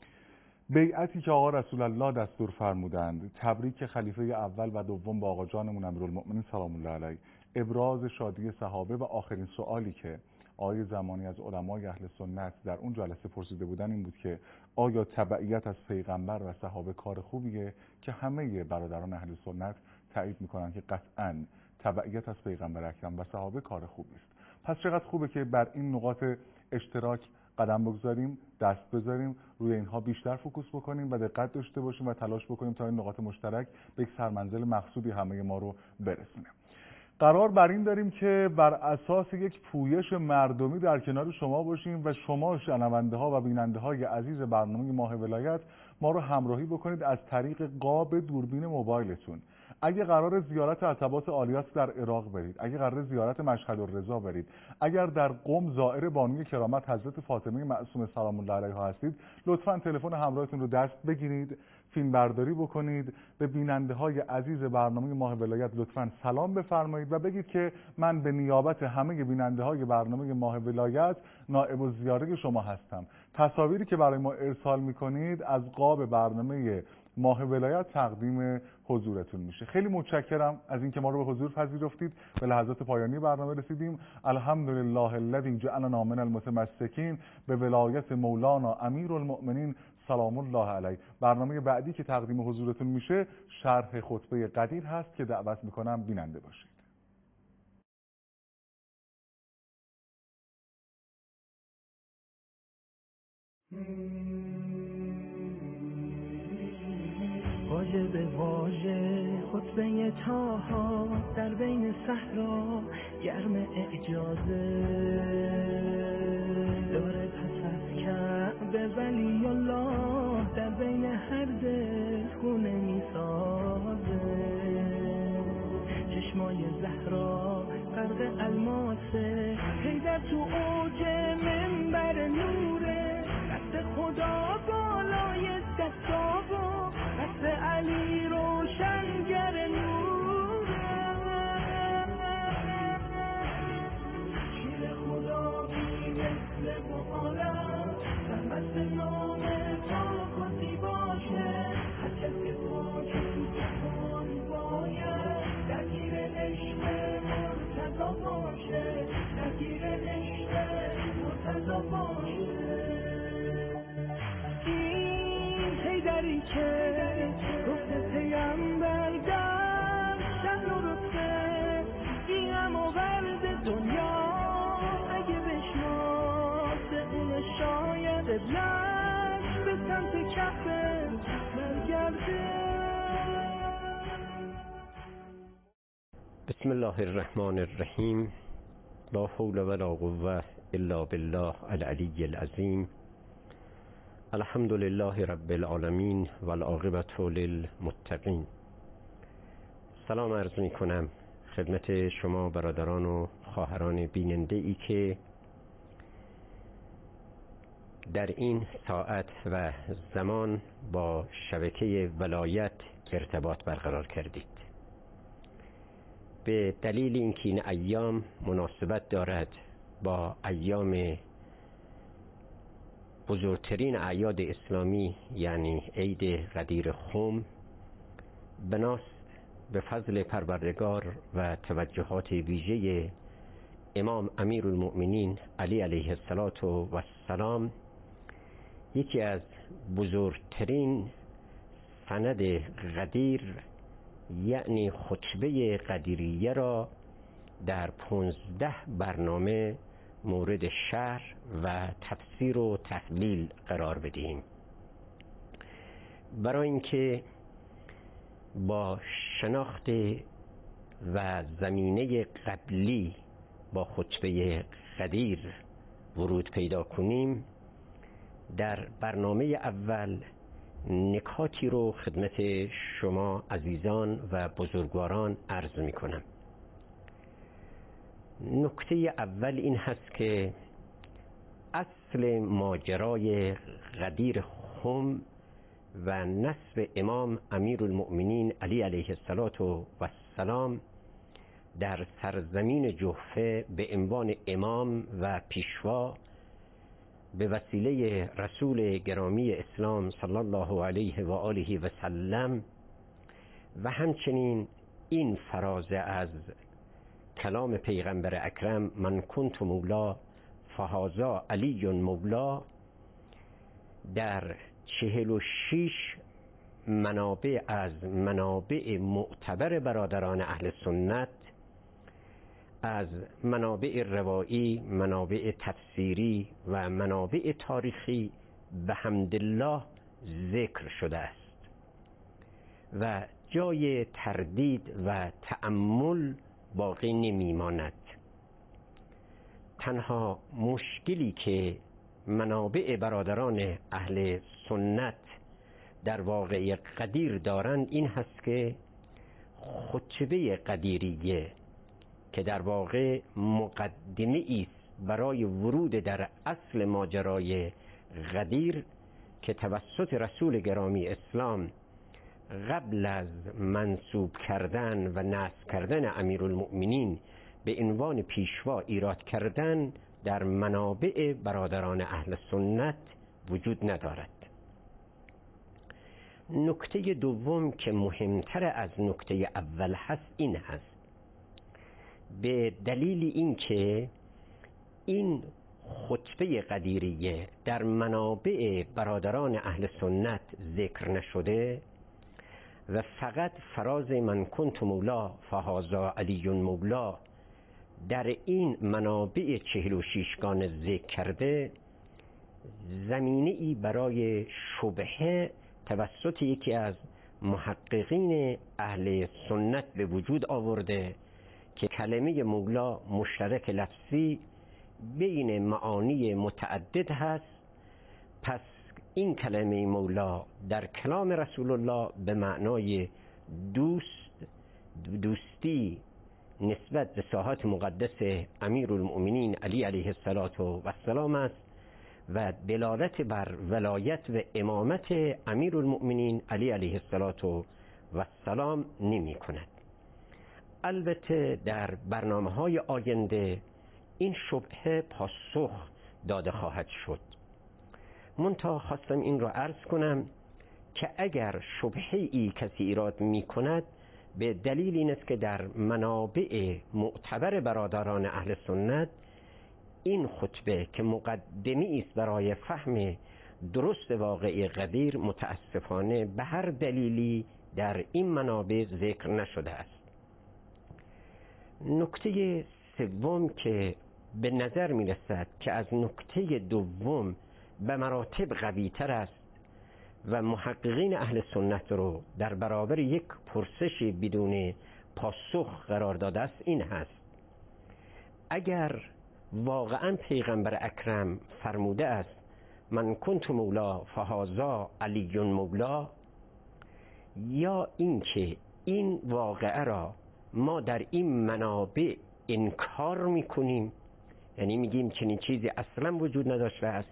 بیعتی که آقا رسول الله دستور فرمودند. تبریک خلیفه اول و دوم با آقا جانمون امیرالمؤمنین سلام الله علیه. ابراز شادی صحابه و آخرین سوالی که آقای زمانی از علمای اهل سنت در اون جلسه پرسیده بودن این بود که آیا تبعیت از پیغمبر و صحابه کار خوبیه؟ که همه برادران اهل سنت تایید میکنن که قطعاً تبعیت از پیغمبر اکرم و صحابه کار خوبی است. پس چقدر خوبه که بر این نقاط اشتراک قدم بگذاریم، دست بذاریم، روی اینها بیشتر فوکوس بکنیم و دقت داشته باشیم و تلاش بکنیم تا این نقاط مشترک به یک سرمنزل مقصودی همه ما رو برسونه. قرار بر این داریم که بر اساس یک پویش مردمی در کنار شما باشیم و شما شنونده ها و بیننده های عزیز برنامه ماه ولایت ما رو همراهی بکنید از طریق قاب دوربین موبایلتون. اگه قرار زیارت عتبات عالیات در عراق برید، اگه قرار زیارت مشهد الرضا برید، اگر در قم زائر بانوی کرامت حضرت فاطمه معصومه سلام الله علیها هستید، لطفاً تلفن همراهتون رو دست بگیرید، فیلم برداری بکنید، به بیننده های عزیز برنامه ماه ولایت لطفاً سلام بفرمایید و بگید که من به نیابت همه بیننده های برنامه ماه ولایت نائب الزیاره شما هستم. تصاویری که برای ما ارسال میکنید از قاب برنامه ماه ولایت تقدیم حضورتون میشه. خیلی متشکرم از اینکه ما رو به حضور پذیرفتید. به لحظات پایانی برنامه رسیدیم. الحمدلله الذی جعلنا من المتمسکین به ولایت مولانا امیرالمؤمنین سلام الله علیه. برنامه بعدی که تقدیم حضورتون میشه شرح خطبه قدیر هست که دعوت میکنم بیننده باشید. واژه به واژه خطبه طاها در بین صحرا گرم اعجازه داره پس از کعبه ولی الله در بین هر دل خونه میسازه. چشمای زهرا غرق الماسه حیدر تو اوج منبر نوره، دست خدا بالای دستاوا، دست علی روشنگر نوره. عشق مرتضی باشه، نگیر عشق مرتضی باشه. این حیدری که گفته پیامبر در شهر و رسته، گیرم آورد دنیا اگه بشناسه اون شاید قبلش به سمت کعبه برگرده. بسم الله الرحمن الرحیم. لا حول ولا قوة الا بالله العلی العظیم. الحمد لله رب العالمین و العاقبة للمتقین. سلام عرض می کنم خدمت شما برادران و خواهران بیننده ای که در این ساعت و زمان با شبکه ولایت ارتباط برقرار کردید. به دلیل اینکه این ایام مناسبت دارد با ایام بزرگترین اعیاد اسلامی، یعنی عید غدیر خم، بناست به فضل پروردگار و توجهات ویژه امام امیرالمؤمنین علی علیه السلام، یکی از بزرگترین سند غدیر یعنی خطبه غدیریه را در 15 برنامه مورد شرح و تفسیر و تحلیل قرار بدهیم. برای اینکه با شناخت و زمینه قبلی با خطبه غدیر ورود پیدا کنیم، در برنامه اول نکاتی رو خدمت شما عزیزان و بزرگواران عرض می کنم. نکته اول این هست که اصل ماجرای غدیر خم و نصب امام امیرالمؤمنین علی علیه السلام در سرزمین جحفه به عنوان امام و پیشوا به وسیله رسول گرامی اسلام صلی الله علیه و آله و سلم و همچنین این فرازه از کلام پیغمبر اکرم من کنت مولا فهذا علی مولا در 46 منابع از منابع معتبر برادران اهل سنت، از منابع روایی، منابع تفسیری و منابع تاریخی به حمدالله ذکر شده است و جای تردید و تأمل باقی نمیماند. تنها مشکلی که منابع برادران اهل سنت در واقع غدیر دارند این هست که خطبه غدیریه که در واقع مقدمه است برای ورود در اصل ماجرای غدیر که توسط رسول گرامی اسلام قبل از منصوب کردن و نصب کردن امیرالمؤمنین به عنوان پیشوا ایراد کردن در منابع برادران اهل سنت وجود ندارد. نکته دوم که مهمتر از نکته اول هست این هست: به دلیل اینکه این خطبه غدیریه در منابع برادران اهل سنت ذکر نشده و فقط فراز من کنت مولا فهذا علی مولا در این منابع 46 گانه ذکر کرده، زمینه ای برای شبهه توسط یکی از محققین اهل سنت به وجود آورده که کلمه مولا مشترک لفظی بین معانی متعدد هست. پس این کلمه مولا در کلام رسول الله به معنای دوستی نسبت به ساحت مقدس امیرالمؤمنین علی علیه السلام است و دلالت بر ولایت و امامت امیرالمؤمنین علی علیه السلام نمی کند. البته در برنامه‌های آینده این شبهه پاسخ داده خواهد شد. منتها خواستم این را عرض کنم که اگر شبهه ای کسی ایراد می کند به دلیل این است که در منابع معتبر برادران اهل سنت این خطبه که مقدمی است برای فهم درست واقعی غدیر متاسفانه به هر دلیلی در این منابع ذکر نشده است. نکته سوم که به نظر می رسد که از نکته دوم به مراتب قوی تر است و محققین اهل سنت رو در برابر یک پرسش بدون پاسخ قرار داده است این هست: اگر واقعا پیغمبر اکرم فرموده است من کنت مولا فهذا علی مولا، یا اینکه این واقعه را ما در این منابع انکار میکنیم، یعنی میگیم چنین چیزی اصلا وجود نداشته است.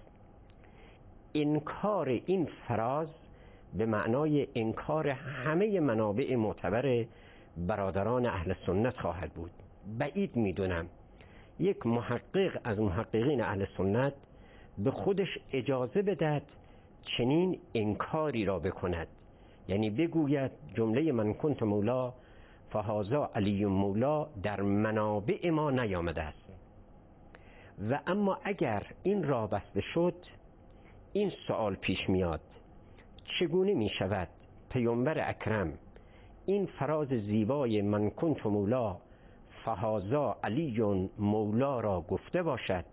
انکار این فراز به معنای انکار همه منابع معتبر برادران اهل سنت خواهد بود. بعید میدونم یک محقق از محققین اهل سنت به خودش اجازه بدهد چنین انکاری را بکند، یعنی بگوید جمله من کنت مولا فهذا علی مولا در منابع ما نیامده است. و اما اگر این راه بسته شد، این سوال پیش میاد: چگونه می شود پیامبر اکرم این فراز زیبای من کنت مولا فهذا علی مولا را گفته باشد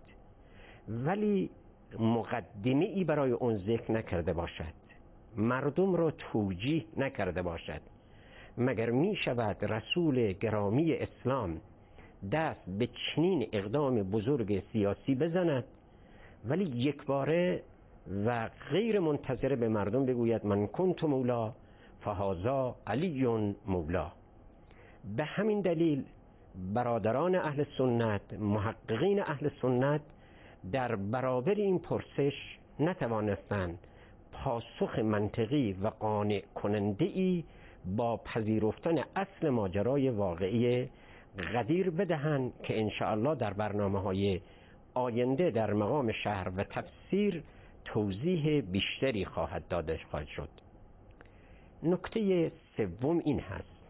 ولی مقدمه ای برای اون ذکر نکرده باشد، مردم را توجیه نکرده باشد؟ مگر می شود رسول گرامی اسلام دست به چنین اقدام بزرگ سیاسی بزند ولی یک باره و غیر منتظره به مردم بگوید من کنت مولا فهذا علی مولا؟ به همین دلیل برادران اهل سنت، محققین اهل سنت در برابر این پرسش نتوانستند پاسخ منطقی و قانع کننده ای با پذیرفتن اصل ماجرای واقعی غدیر بدهند که انشاءالله در برنامه‌های آینده در مقام شرح و تفسیر توضیح بیشتری خواهد شد. نکته سوم این هست: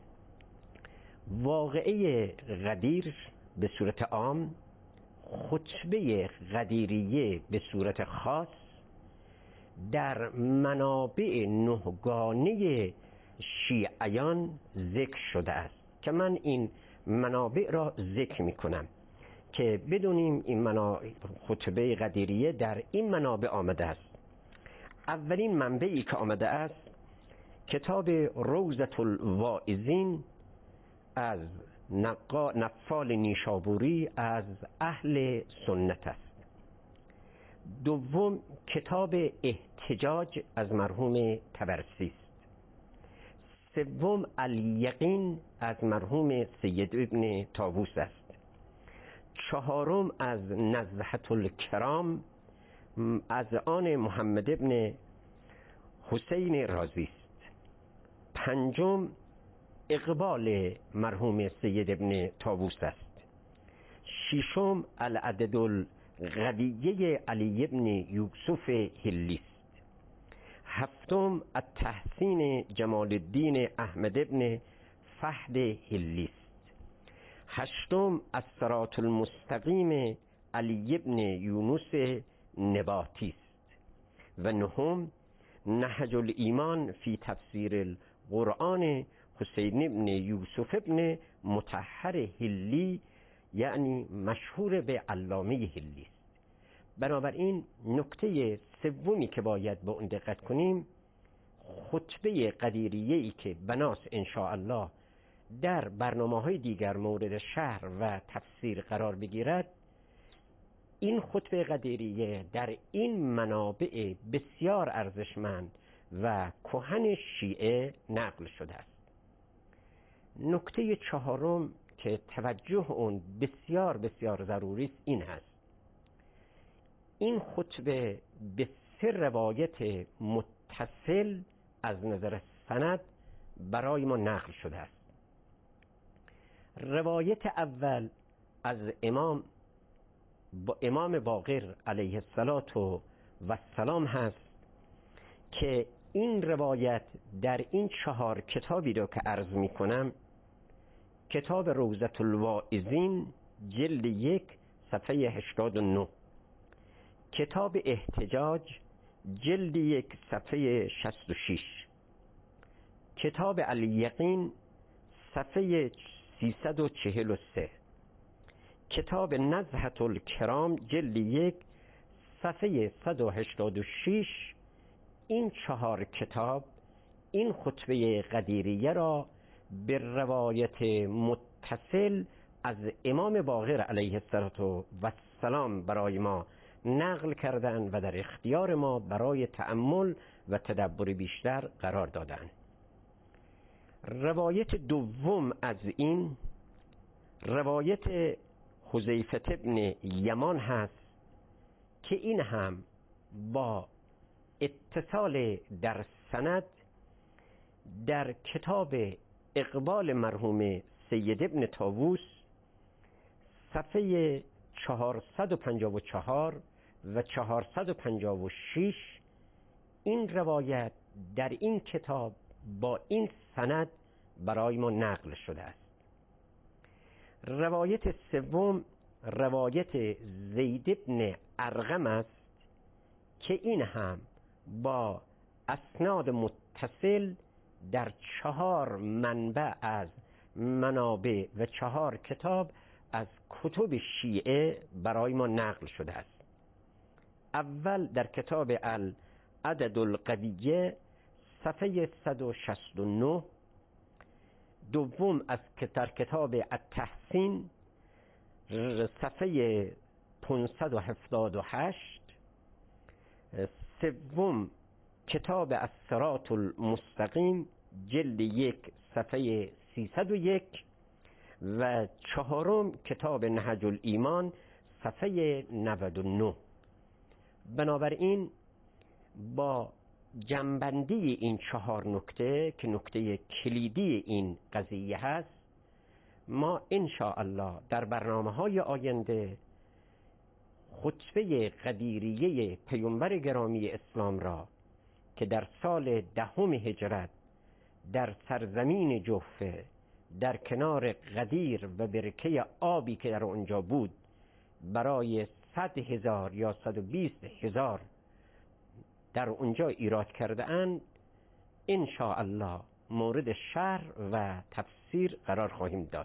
واقعه غدیر به صورت عام، خطبه غدیریه به صورت خاص در منابع نهگانه شیعیان ذکر شده است که من این منابع را ذکر می کنم که بدونیم این خطبه غدیریه در این منابع آمده است. اولین منبعی که آمده است کتاب روضة الواعظین از نفال نیشابوری از اهل سنت است. دوم کتاب احتجاج از مرحوم طبرسی است. سوم الیقین از مرحوم سید ابن طاووس است. چهارم از نزهة الکرام از آن محمد ابن حسین رازی است. پنجم اقبال مرحوم سید ابن طاووس است. ششم العدد الغدیه علی ابن یوسف هلی است. هفتم التحسین جمال الدین احمد ابن فهد هلی است. هشتم الصراط المستقیم علی ابن یونس نباتی است. و نهم نهج الایمان فی تفسیر القرآن حسین ابن یوسف ابن مطهر هلی، یعنی مشهور به علامه هلی است. بنابراین نکته سومی که باید به اون دقت کنیم، خطبه قدیریه‌ای که بناس انشاءالله در برنامه‌های دیگر مورد شرح و تفسیر قرار بگیرد، این خطبه قدیریه در این منابع بسیار ارزشمند و کهن شیعه نقل شده است. نکته چهارم که توجه اون بسیار بسیار ضروری است این هست: این خطبه به 3 روایت متصل از نظر سند برای ما نقل شده است. روایت اول از امام باقر علیه السلام هست که این روایت در این 4 کتابی رو که عرض می کنم کتاب روضة الواعظین جلد 1 صفحه 89، کتاب احتجاج جلد 1 صفحه 66، کتاب الیقین صفحه 343، کتاب نزهة الکرام جلد 1 صفحه 186. این 4 کتاب این خطبه قدیریه را به روایت متصل از امام باقر علیه السلام برای ما نقل کردند و در اختیار ما برای تأمل و تدبر بیشتر قرار دادند. روایت دوم از این روایت حذیفه ابن یمان هست که این هم با اتصال در سند در کتاب اقبال مرحوم سید ابن طاووس صفحه 454 و 456 این روایت در این کتاب با این سند برای ما نقل شده است. روایت سوم روایت زید ابن ارقم است که این هم با اسناد متصل در 4 منبع از منابع و 4 کتاب از کتب شیعه برای ما نقل شده است. اول در کتاب العدد القویه صفحه 169، دوم در کتاب التحسین صفحه 578، سوم کتاب الصراط المستقیم جلد 1 صفحه 301 و چهارم کتاب نهج الایمان صفحه 99. بنابراین با جنبندی این 4 نکته که نکته کلیدی این قضیه هست، ما انشاءالله در برنامه‌های آینده خطبه قدیریه پیامبر گرامی اسلام را که در سال 10 هجرت در سرزمین جوفه در کنار قدیر و برکه آبی که در آنجا بود برای 100,000 یا 120,000 در اونجا ایراد کرده اند، انشاءالله مورد شرح و تفسیر قرار خواهیم داد.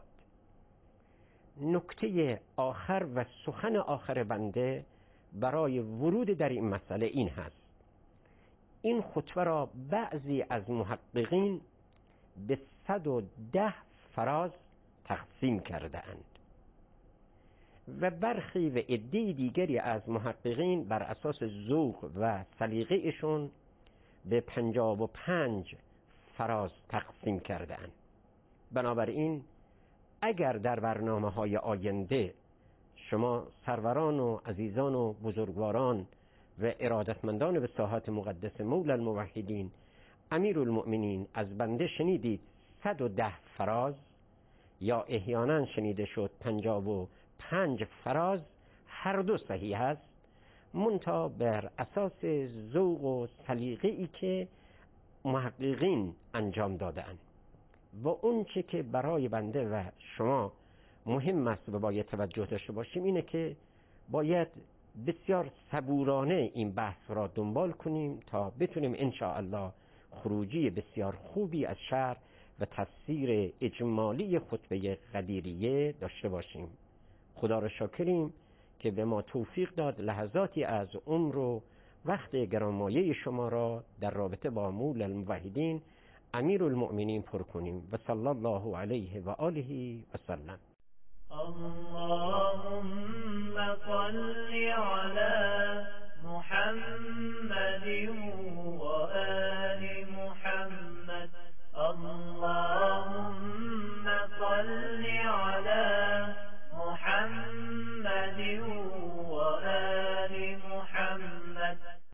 نکته آخر و سخن آخر بنده برای ورود در این مسئله این هست: این خطبه را بعضی از محققین به 110 فراز تقسیم کرده اند و برخی و عده دیگری از محققین بر اساس ذوق و سلیقه ایشون به 55 فراز تقسیم کرده اند. بنابراین اگر در برنامه‌های آینده شما سروران و عزیزان و بزرگواران و ارادتمندان به ساحات مقدس مولا الموحدین امیرالمؤمنین از بنده شنیدید 110 فراز یا احیانا شنیده شد 55 فراز، هر دو صحیح است، منتها بر اساس ذوق و سلیقه‌ای که محققین انجام داده‌اند و اون چه که برای بنده و شما مهم است و باید توجه داشته باشیم اینه که باید بسیار صبورانه این بحث را دنبال کنیم تا بتونیم انشاءالله خروجی بسیار خوبی از شرح و تفسیر اجمالی خطبه قدیریه داشته باشیم. خدا را شاکریم که به ما توفیق داد لحظاتی از عمر و وقت گرانمایه شما را در رابطه با مولا الموحدین امیرالمؤمنین پر کنیم. و صلی الله علیه و آله و سلم. اللهم صل على محمد